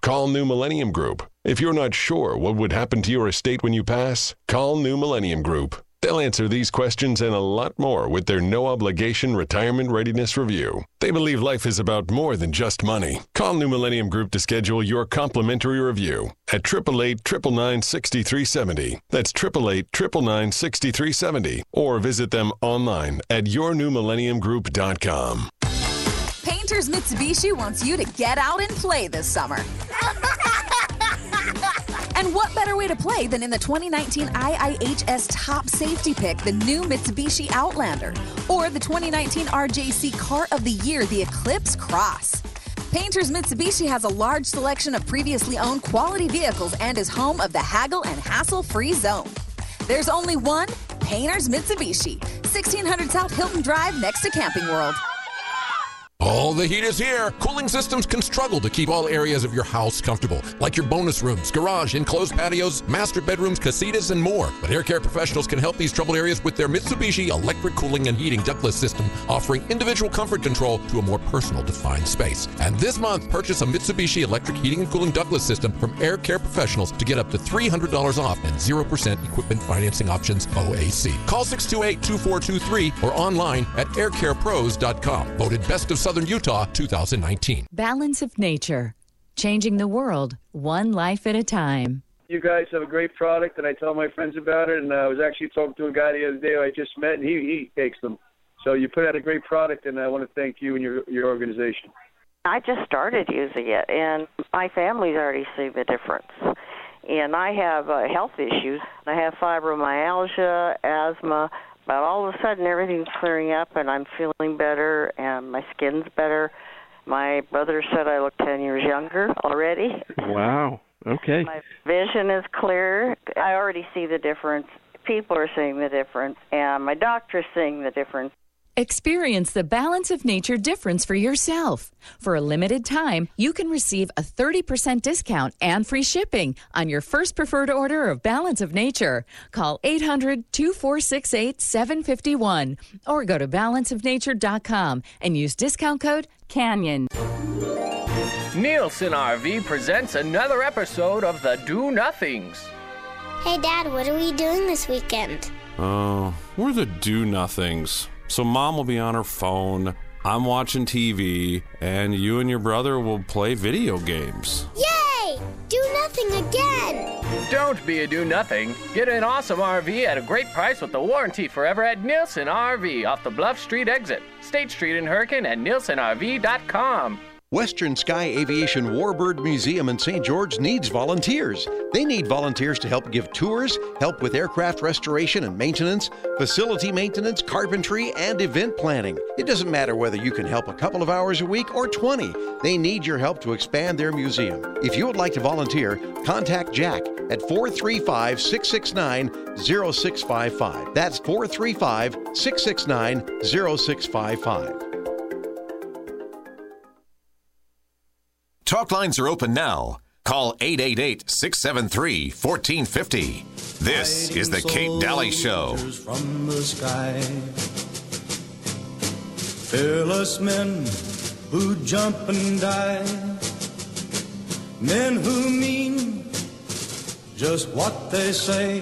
Call New Millennium Group. If you're not sure what would happen to your estate when you pass, call New Millennium Group. They'll answer these questions and a lot more with their no-obligation retirement readiness review. They believe life is about more than just money. Call New Millennium Group to schedule your complimentary review at eight eight eight, nine nine nine, six three seven zero. That's eight eight eight, nine nine nine, six three seven zero. Or visit them online at your new millennium group dot com. Painters Mitsubishi wants you to get out and play this summer. And what better way to play than in the twenty nineteen I I H S Top Safety Pick, the new Mitsubishi Outlander, or the twenty nineteen R J C Car of the Year, the Eclipse Cross. Painters Mitsubishi has a large selection of previously owned quality vehicles and is home of the haggle and hassle-free zone. There's only one Painters Mitsubishi, sixteen hundred South Hilton Drive next to Camping World. All the heat is here. Cooling systems can struggle to keep all areas of your house comfortable, like your bonus rooms, garage, enclosed patios, master bedrooms, casitas, and more. But Air Care Professionals can help these troubled areas with their Mitsubishi electric cooling and heating ductless system, offering individual comfort control to a more personal defined space. And this month, purchase a Mitsubishi electric heating and cooling ductless system from Air Care Professionals to get up to three hundred dollars off and zero percent equipment financing options O A C. Call six two eight, two four two three or online at air care pros dot com. Voted Best of Southern Utah two thousand nineteen. Balance of Nature. Changing the world, one life at a time. You guys have a great product, and I tell my friends about it, and I was actually talking to a guy the other day who I just met, and he, he takes them. So you put out a great product, and I want to thank you and your, your organization. I just started using it, and my family's already seen the difference. And I have uh, health issues. I have fibromyalgia, asthma, but all of a sudden everything's clearing up, and I'm feeling better, and my skin's better. My brother said I look ten years younger already. Wow. Okay. My vision is clear. I already see the difference. People are seeing the difference, and my doctor's seeing the difference. Experience the Balance of Nature difference for yourself. For a limited time, you can receive a thirty percent discount and free shipping on your first preferred order of Balance of Nature. Call eight hundred, two four six eight, seven five one or go to balance of nature dot com and use discount code CANYON. Nielsen R V presents another episode of The Do Nothings. Hey, Dad, what are we doing this weekend? Oh, uh, we're the Do Nothings. So Mom will be on her phone, I'm watching T V, and you and your brother will play video games. Yay! Do nothing again! Don't be a do-nothing. Get an awesome R V at a great price with the warranty forever at Nielsen R V off the Bluff Street exit, State Street in Hurricane, and nielsen r v dot com. Western Sky Aviation Warbird Museum in Saint George needs volunteers. They need volunteers to help give tours, help with aircraft restoration and maintenance, facility maintenance, carpentry, and event planning. It doesn't matter whether you can help a couple of hours a week or twenty. They need your help to expand their museum. If you would like to volunteer, contact Jack at four three five, six six nine, zero six five five. That's four three five, six six nine, zero six five five. Talk lines are open now. Call eight eight eight, six seven three, one four five zero. This is the Kate Daly Show. From the sky, fearless men who jump and die, men who mean just what they say,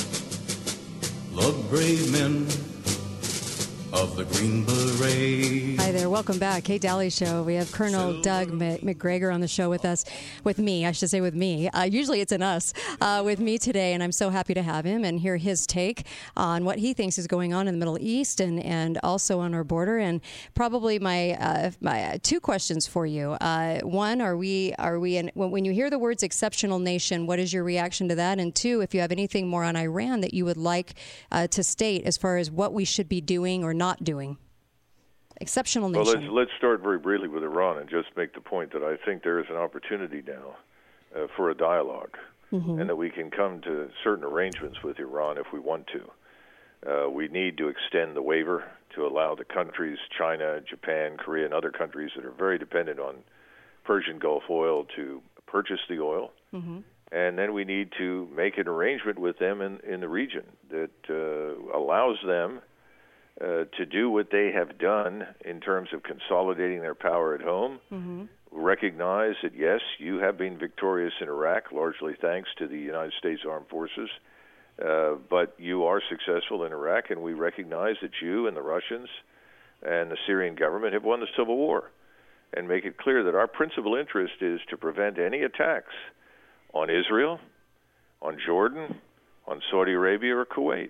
look brave men of the Green Beret. Hi there, welcome back. Kate Daly Show. We have Colonel Doug McGregor on the show with us, with me, I should say with me. Uh, usually it's an us, uh, with me today, and I'm so happy to have him and hear his take on what he thinks is going on in the Middle East and, and also on our border. And probably my uh, my uh, two questions for you. Uh, one, are we are we in, when, when you hear the words exceptional nation, what is your reaction to that? And two, if you have anything more on Iran that you would like uh, to state as far as what we should be doing or not doing. Exceptional nation. Well, let's, let's start very briefly with Iran and just make the point that I think there is an opportunity now uh, for a dialogue, mm-hmm. and that we can come to certain arrangements with Iran if we want to. Uh, we need to extend the waiver to allow the countries, China, Japan, Korea, and other countries that are very dependent on Persian Gulf oil to purchase the oil. Mm-hmm. And then we need to make an arrangement with them in, in the region that uh, allows them Uh, to do what they have done in terms of consolidating their power at home, mm-hmm. recognize that, yes, you have been victorious in Iraq, largely thanks to the United States Armed Forces, uh, but you are successful in Iraq, and we recognize that you and the Russians and the Syrian government have won the civil war, and make it clear that our principal interest is to prevent any attacks on Israel, on Jordan, on Saudi Arabia, or Kuwait,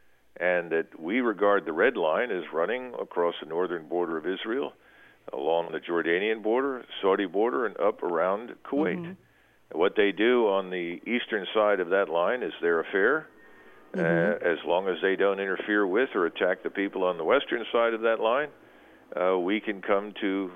and that we regard the red line as running across the northern border of Israel, along the Jordanian border, Saudi border, and up around Kuwait. Mm-hmm. What they do on the eastern side of that line is their affair, mm-hmm. uh, as long as they don't interfere with or attack the people on the western side of that line. Uh, we can come to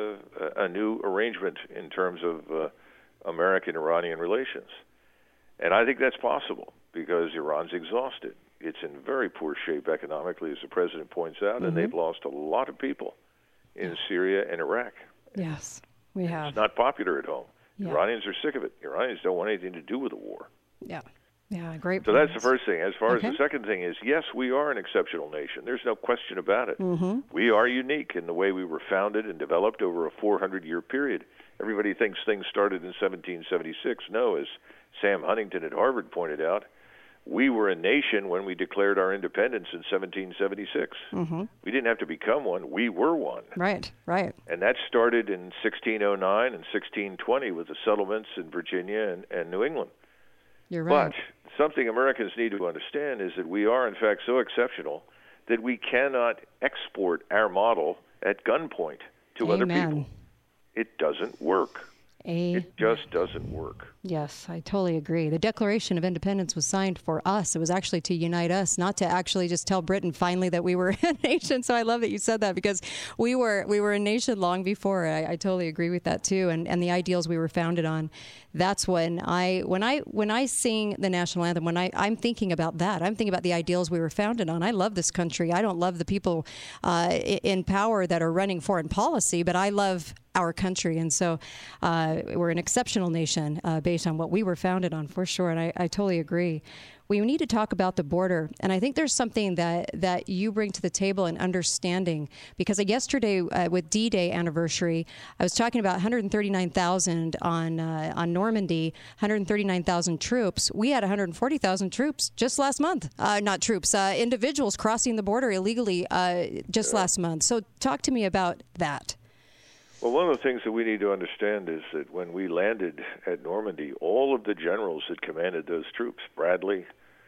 uh, a new arrangement in terms of uh, American-Iranian relations. And I think that's possible because Iran's exhausted. It's in very poor shape economically, as the president points out, mm-hmm. and they've lost a lot of people in Syria and Iraq. Yes, we have. It's not popular at home. Yeah. Iranians are sick of it. Iranians don't want anything to do with the war. Yeah, yeah, great. So that's the first thing. As far okay. as the second thing is, yes, we are an exceptional nation. There's no question about it. Mm-hmm. We are unique in the way we were founded and developed over a four hundred year period. Everybody thinks things started in seventeen seventy-six. No, as Sam Huntington at Harvard pointed out, we were a nation when we declared our independence in seventeen seventy-six. Mm-hmm. We didn't have to become one. We were one. Right, right. And that started in sixteen oh nine and sixteen twenty with the settlements in Virginia and, and New England. You're right. But something Americans need to understand is that we are, in fact, so exceptional that we cannot export our model at gunpoint to Amen. other people. It doesn't work. A- it just doesn't work. Yes, I totally agree. The Declaration of Independence was signed for us. It was actually to unite us, not to actually just tell Britain finally that we were a nation. So I love that you said that because we were we were a nation long before. I, I totally agree with that too. And and the ideals we were founded on. That's when I when I when I sing the national anthem, when I, I'm thinking about that, I'm thinking about the ideals we were founded on. I love this country. I don't love the people uh, in power that are running foreign policy, but I love our country. And so uh, we're an exceptional nation uh, based on what we were founded on, for sure. And I, I totally agree. We need to talk about the border. And I think there's something that, that you bring to the table in understanding. Because yesterday, uh, with D-Day anniversary, I was talking about one hundred thirty-nine thousand on uh, on Normandy, one hundred thirty-nine thousand troops. We had one hundred forty thousand troops just last month. Uh, not troops, uh, individuals crossing the border illegally uh, just Yeah. last month. So talk to me about that. Well, one of the things that we need to understand is that when we landed at Normandy, all of the generals that commanded those troops, Bradley,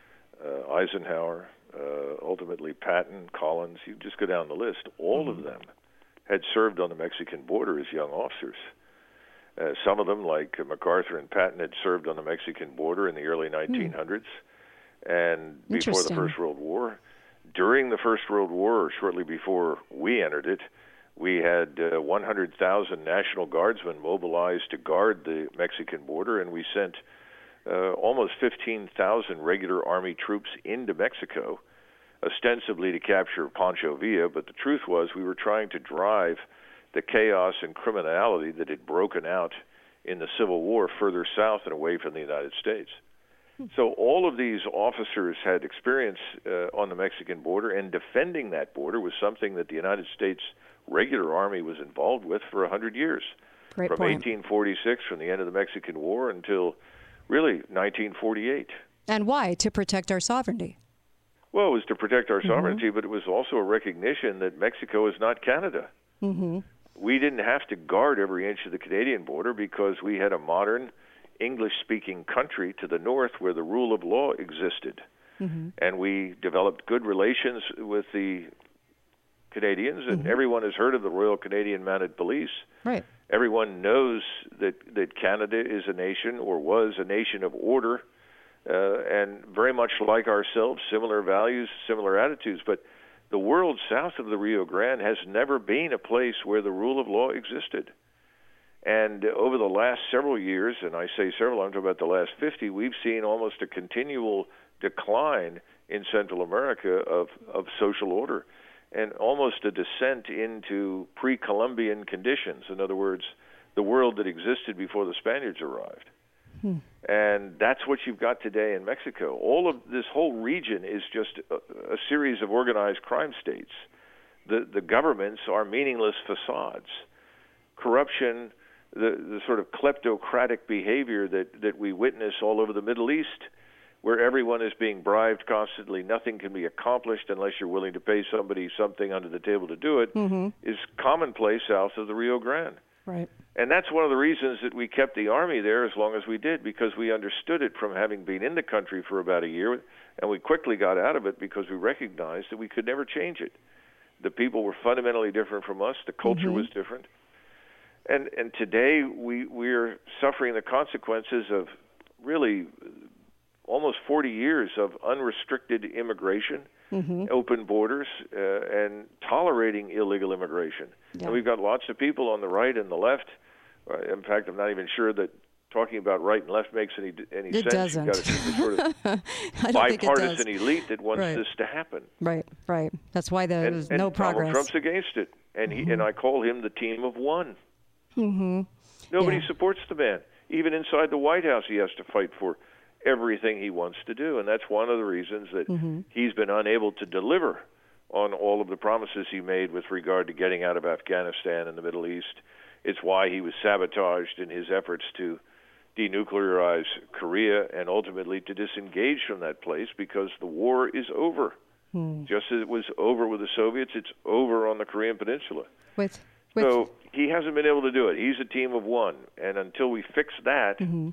uh, Eisenhower, uh, ultimately Patton, Collins, you just go down the list, all mm-hmm. of them had served on the Mexican border as young officers. Uh, some of them, like MacArthur and Patton, had served on the Mexican border in the early nineteen hundreds mm. and before the First World War. During the First World War, or shortly before we entered it, we had uh, one hundred thousand National Guardsmen mobilized to guard the Mexican border, and we sent uh, almost fifteen thousand regular Army troops into Mexico, ostensibly to capture Pancho Villa, but the truth was we were trying to drive the chaos and criminality that had broken out in the Civil War further south and away from the United States. So all of these officers had experience uh, on the Mexican border, and defending that border was something that the United States regular army was involved with for one hundred years. Great from point. eighteen forty-six, from the end of the Mexican War, until really nineteen forty-eight. And why? To protect our sovereignty. Well, it was to protect our Mhm. sovereignty, but it was also a recognition that Mexico is not Canada. Mm-hmm. We didn't have to guard every inch of the Canadian border because we had a modern English-speaking country to the north where the rule of law existed. Mm-hmm. And we developed good relations with the Canadians, and Mm-hmm. everyone has heard of the Royal Canadian Mounted Police. Right. Everyone knows that, that Canada is a nation, or was a nation of order, uh, and very much like ourselves, similar values, similar attitudes. But the world south of the Rio Grande has never been a place where the rule of law existed. And over the last several years, and I say several, I'm talking about the last fifty, we've seen almost a continual decline in Central America of, of social order, and almost a descent into pre-Columbian conditions. In other words, the world that existed before the Spaniards arrived. Hmm. And that's what you've got today in Mexico. All of this whole region is just a, a series of organized crime states. The, the governments are meaningless facades. Corruption the, the sort of kleptocratic behavior that, that we witness all over the Middle East, where everyone is being bribed constantly. Nothing can be accomplished unless you're willing to pay somebody something under the table to do it, Mm-hmm. is commonplace south of the Rio Grande. Right. And that's one of the reasons that we kept the Army there as long as we did, because we understood it from having been in the country for about a year, and we quickly got out of it because we recognized that we could never change it. The people were fundamentally different from us. The culture Mm-hmm. was different. And and today we, we're suffering the consequences of really almost forty years of unrestricted immigration, Mm-hmm. open borders, uh, and tolerating illegal immigration. Yeah. And we've got lots of people on the right and the left. Uh, in fact, I'm not even sure that talking about right and left makes any any It sense. doesn't. You've got a sort of I don't think it bipartisan does. elite that wants Right. this to happen. Right, right. That's why there And, was and no Donald progress. Trump's against it, and he and I call him the team of one. Mm-hmm. Nobody Yeah. supports the man. Even inside the White House, he has to fight for everything he wants to do, and that's one of the reasons that Mhm. he's been unable to deliver on all of the promises he made with regard to getting out of Afghanistan and the Middle East. It's why he was sabotaged in his efforts to denuclearize Korea and ultimately to disengage from that place, because the war is over. Hmm. Just as it was over with the Soviets, it's over on the Korean Peninsula. With, with So he hasn't been able to do it. He's a team of one, and until we fix that, Mhm.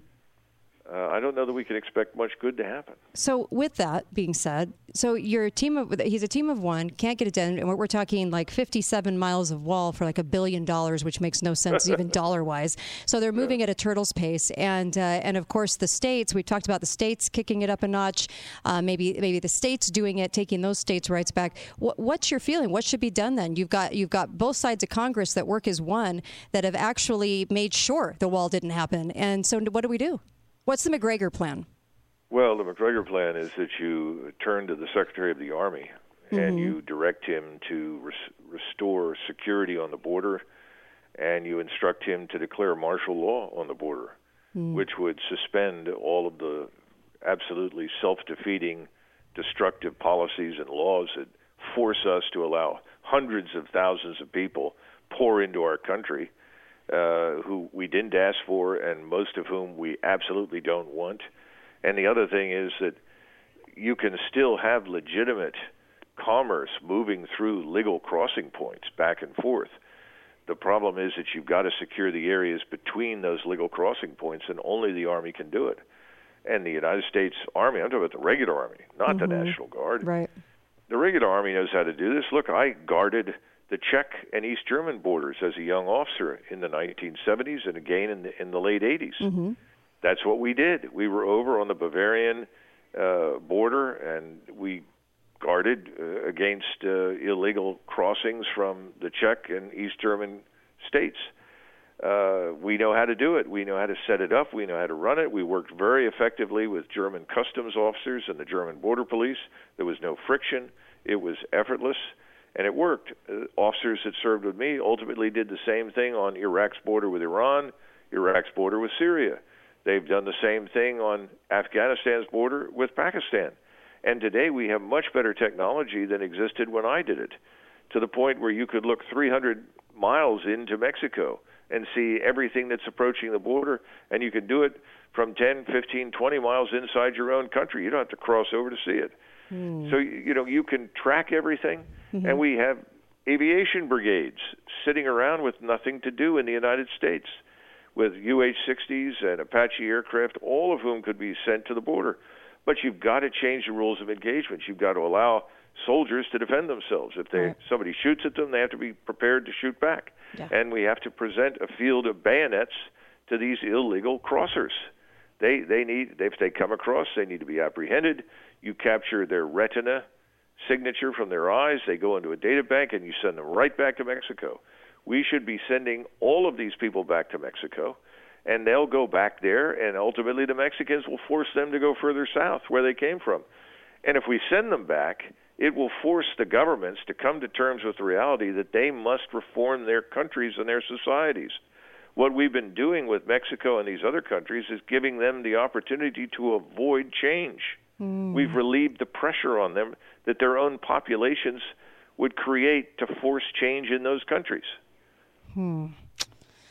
uh, I don't know that we can expect much good to happen. So with that being said, so you're a team of, he's a team of one, can't get it done, and we're, we're talking like fifty-seven miles of wall for like a billion dollars, which makes no sense even dollar-wise. So they're moving at a turtle's pace, and uh, and of course the states, we've talked about the states kicking it up a notch, uh, maybe maybe the states doing it, taking those states' rights back. What, what's your feeling? What should be done then? You've got you've got both sides of Congress that work as one, that have actually made sure the wall didn't happen, and so what do we do? What's the McGregor plan? Well, the McGregor plan is that you turn to the Secretary of the Army and Mhm. you direct him to res- restore security on the border, and you instruct him to declare martial law on the border, Mm. which would suspend all of the absolutely self-defeating, destructive policies and laws that force us to allow hundreds of thousands of people pour into our country, uh, who we didn't ask for and most of whom we absolutely don't want. And the other thing is that you can still have legitimate commerce moving through legal crossing points back and forth. The problem is that you've got to secure the areas between those legal crossing points, and only the Army can do it. And the United States Army, I'm talking about the regular Army, not the Mhm. National Guard. Right. The regular Army knows how to do this. Look, I guarded the Czech and East German borders as a young officer in the nineteen seventies and again in the, in the late eighties. Mm-hmm. That's what we did. We were over on the Bavarian uh, border, and we guarded uh, against uh, illegal crossings from the Czech and East German states. Uh, we know how to do it. We know how to set it up. We know how to run it. We worked very effectively with German customs officers and the German border police. There was no friction. It was effortless, and it worked. Uh, officers that served with me ultimately did the same thing on Iraq's border with Iran, Iraq's border with Syria. They've done the same thing on Afghanistan's border with Pakistan. And today we have much better technology than existed when I did it, to the point where you could look three hundred miles into Mexico and see everything that's approaching the border, and you can do it from ten, fifteen, twenty miles inside your own country. You don't have to cross over to see it. Hmm. So, you know, you can track everything, Mhm. and we have aviation brigades sitting around with nothing to do in the United States, with U H sixties and Apache aircraft, all of whom could be sent to the border. But you've got to change the rules of engagement. You've got to allow soldiers to defend themselves. If they Right. somebody shoots at them, they have to be prepared to shoot back. Yeah. And we have to present a field of bayonets to these illegal crossers. They they need, if they come across, they need to be apprehended. You capture their retina signature from their eyes. They go into a data bank, and you send them right back to Mexico. We should be sending all of these people back to Mexico, and they'll go back there, and ultimately the Mexicans will force them to go further south where they came from. And if we send them back, it will force the governments to come to terms with the reality that they must reform their countries and their societies. What we've been doing with Mexico and these other countries is giving them the opportunity to avoid change. Mm. We've relieved the pressure on them that their own populations would create to force change in those countries. Hmm.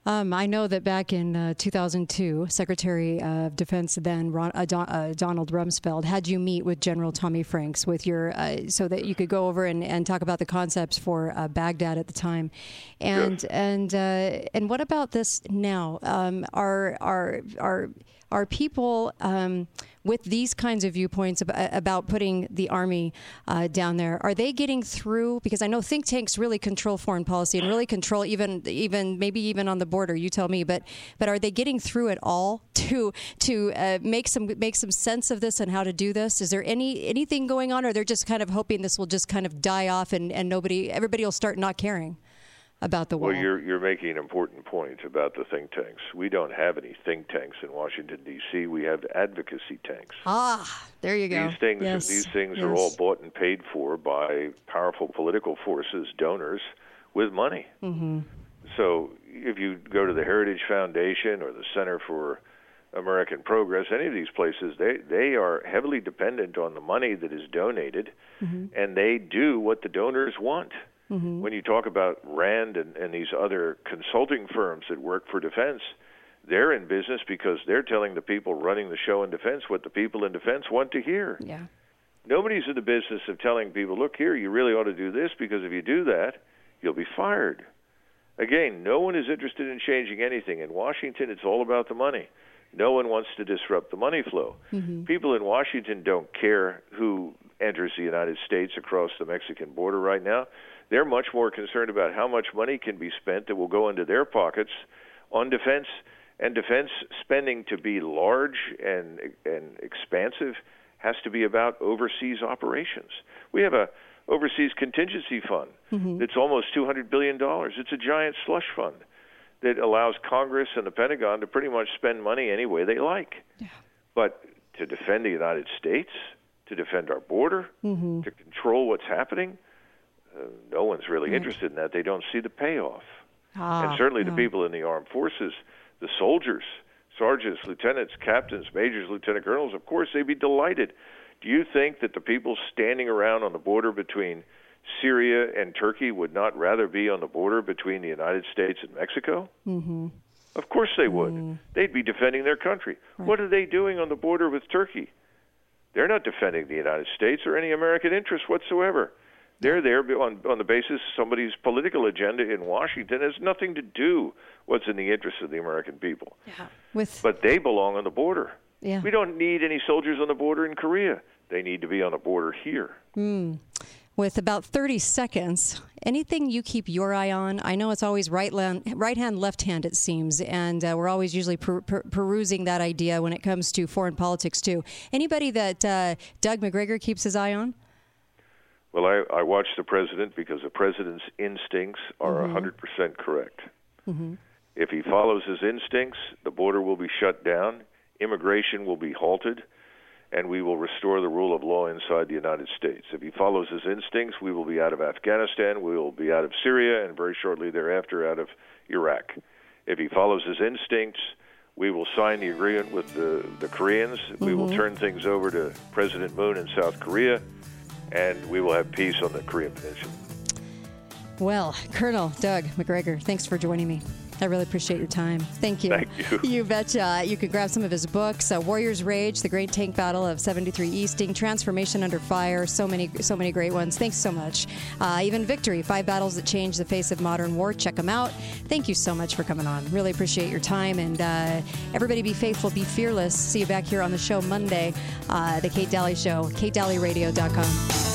Um, I know that back in uh, two thousand two, Secretary of Defense then Ron, uh, Don, uh, Donald Rumsfeld had you meet with General Tommy Franks with your uh, so that you could go over and, and talk about the concepts for uh, Baghdad at the time, and yes. and uh, and what about this now? Um, are are are are people um, with these kinds of viewpoints about, about putting the Army uh, down there? Are they getting through? Because I know think tanks really control foreign policy and really control even even maybe even on the border. You tell me, but but are they getting through it all to to uh, make some make some sense of this and how to do this? Is there any anything going on, or they're just kind of hoping this will just kind of die off and, and nobody everybody will start not caring about the wall? Well, you're you're making an important point about the think tanks. We don't have any think tanks in Washington D C. We have advocacy tanks. Ah, there you go. These things yes. these things yes. are all bought and paid for by powerful political forces, donors with money. Mm-hmm. So if you go to the Heritage Foundation or the Center for American Progress, any of these places, they, they are heavily dependent on the money that is donated, mm-hmm. and they do what the donors want. Mm-hmm. When you talk about RAND and, and these other consulting firms that work for defense, they're in business because they're telling the people running the show in defense what the people in defense want to hear. Yeah. Nobody's in the business of telling people, look here, you really ought to do this, because if you do that, you'll be fired. Again, no one is interested in changing anything. In Washington, it's all about the money. No one wants to disrupt the money flow. Mm-hmm. People in Washington don't care who enters the United States across the Mexican border right now. They're much more concerned about how much money can be spent that will go into their pockets on defense. And defense spending, to be large and and expansive, has to be about overseas operations. We have a overseas contingency fund mm-hmm. that's almost two hundred billion dollars. It's a giant slush fund that allows Congress and the Pentagon to pretty much spend money any way they like. Yeah. But to defend the United States, to defend our border, mm-hmm. to control what's happening, uh, no one's really right. interested in that. They don't see the payoff. Ah, and certainly no. the people in the armed forces, the soldiers, sergeants, lieutenants, captains, majors, lieutenant colonels, of course, they'd be delighted. Do you think that the people standing around on the border between Syria and Turkey would not rather be on the border between the United States and Mexico? Mm-hmm. Of course they would. Mm. They'd be defending their country. Right. What are they doing on the border with Turkey? They're not defending the United States or any American interests whatsoever. They're there on, on the basis somebody's political agenda in Washington has nothing to do what's in the interest of the American people. Yeah. With But they belong on the border. yeah. We don't need any soldiers on the border in Korea. They need to be on the border here. Mm. With about thirty seconds, anything you keep your eye on? I know it's always right, land, right hand, left hand, it seems, and uh, we're always usually per- per- perusing that idea when it comes to foreign politics, too. Anybody that uh, Doug Macgregor keeps his eye on? Well, I, I watch the president because the president's instincts are Mm-hmm. one hundred percent correct. Mm-hmm. If he follows his instincts, the border will be shut down, immigration will be halted, and we will restore the rule of law inside the United States. If he follows his instincts, we will be out of Afghanistan, we will be out of Syria, and very shortly thereafter out of Iraq. If he follows his instincts, we will sign the agreement with the, the Koreans. Mm-hmm. We will turn things over to President Moon in South Korea, and we will have peace on the Korean Peninsula. Well, Colonel Doug Macgregor, thanks for joining me. I really appreciate your time. Thank you. Thank you. You betcha. You can grab some of his books: uh, Warrior's Rage, The Great Tank Battle of seventy-three Easting, Transformation Under Fire. So many, so many great ones. Thanks so much. Uh, even Victory: Five Battles That Changed the Face of Modern War. Check them out. Thank you so much for coming on. Really appreciate your time. And uh, everybody, be faithful, be fearless. See you back here on the show Monday, uh, the Kate Daly Show, kate daly radio dot com.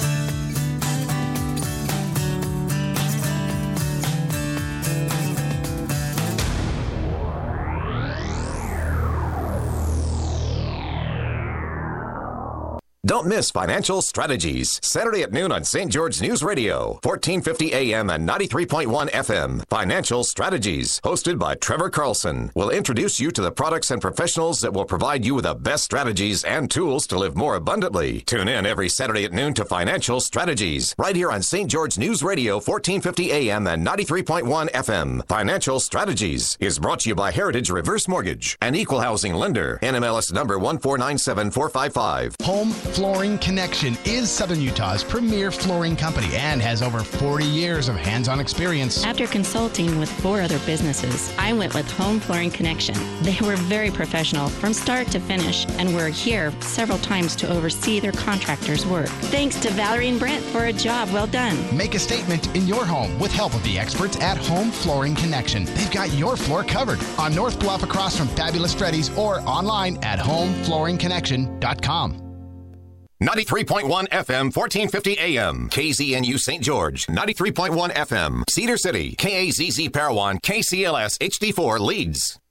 Don't miss Financial Strategies, Saturday at noon on Saint George News Radio, fourteen fifty A M and ninety-three point one F M. Financial Strategies, hosted by Trevor Carlson, will introduce you to the products and professionals that will provide you with the best strategies and tools to live more abundantly. Tune in every Saturday at noon to Financial Strategies, right here on Saint George News Radio, fourteen fifty A M and ninety-three point one F M. Financial Strategies is brought to you by Heritage Reverse Mortgage, an equal housing lender, N M L S number one four nine seven four five five. Home, Flooring Connection is Southern Utah's premier flooring company and has over forty years of hands-on experience. After consulting with four other businesses, I went with Home Flooring Connection. They were very professional from start to finish and were here several times to oversee their contractors' work. Thanks to Valerie and Brent for a job well done. Make a statement in your home with help of the experts at Home Flooring Connection. They've got your floor covered on North Bluff across from Fabulous Freddy's or online at home flooring connection dot com. ninety-three point one F M, fourteen fifty A M, K Z N U Saint George, ninety-three point one F M, Cedar City, K A Z Z Parowan, K C L S H D four Leeds.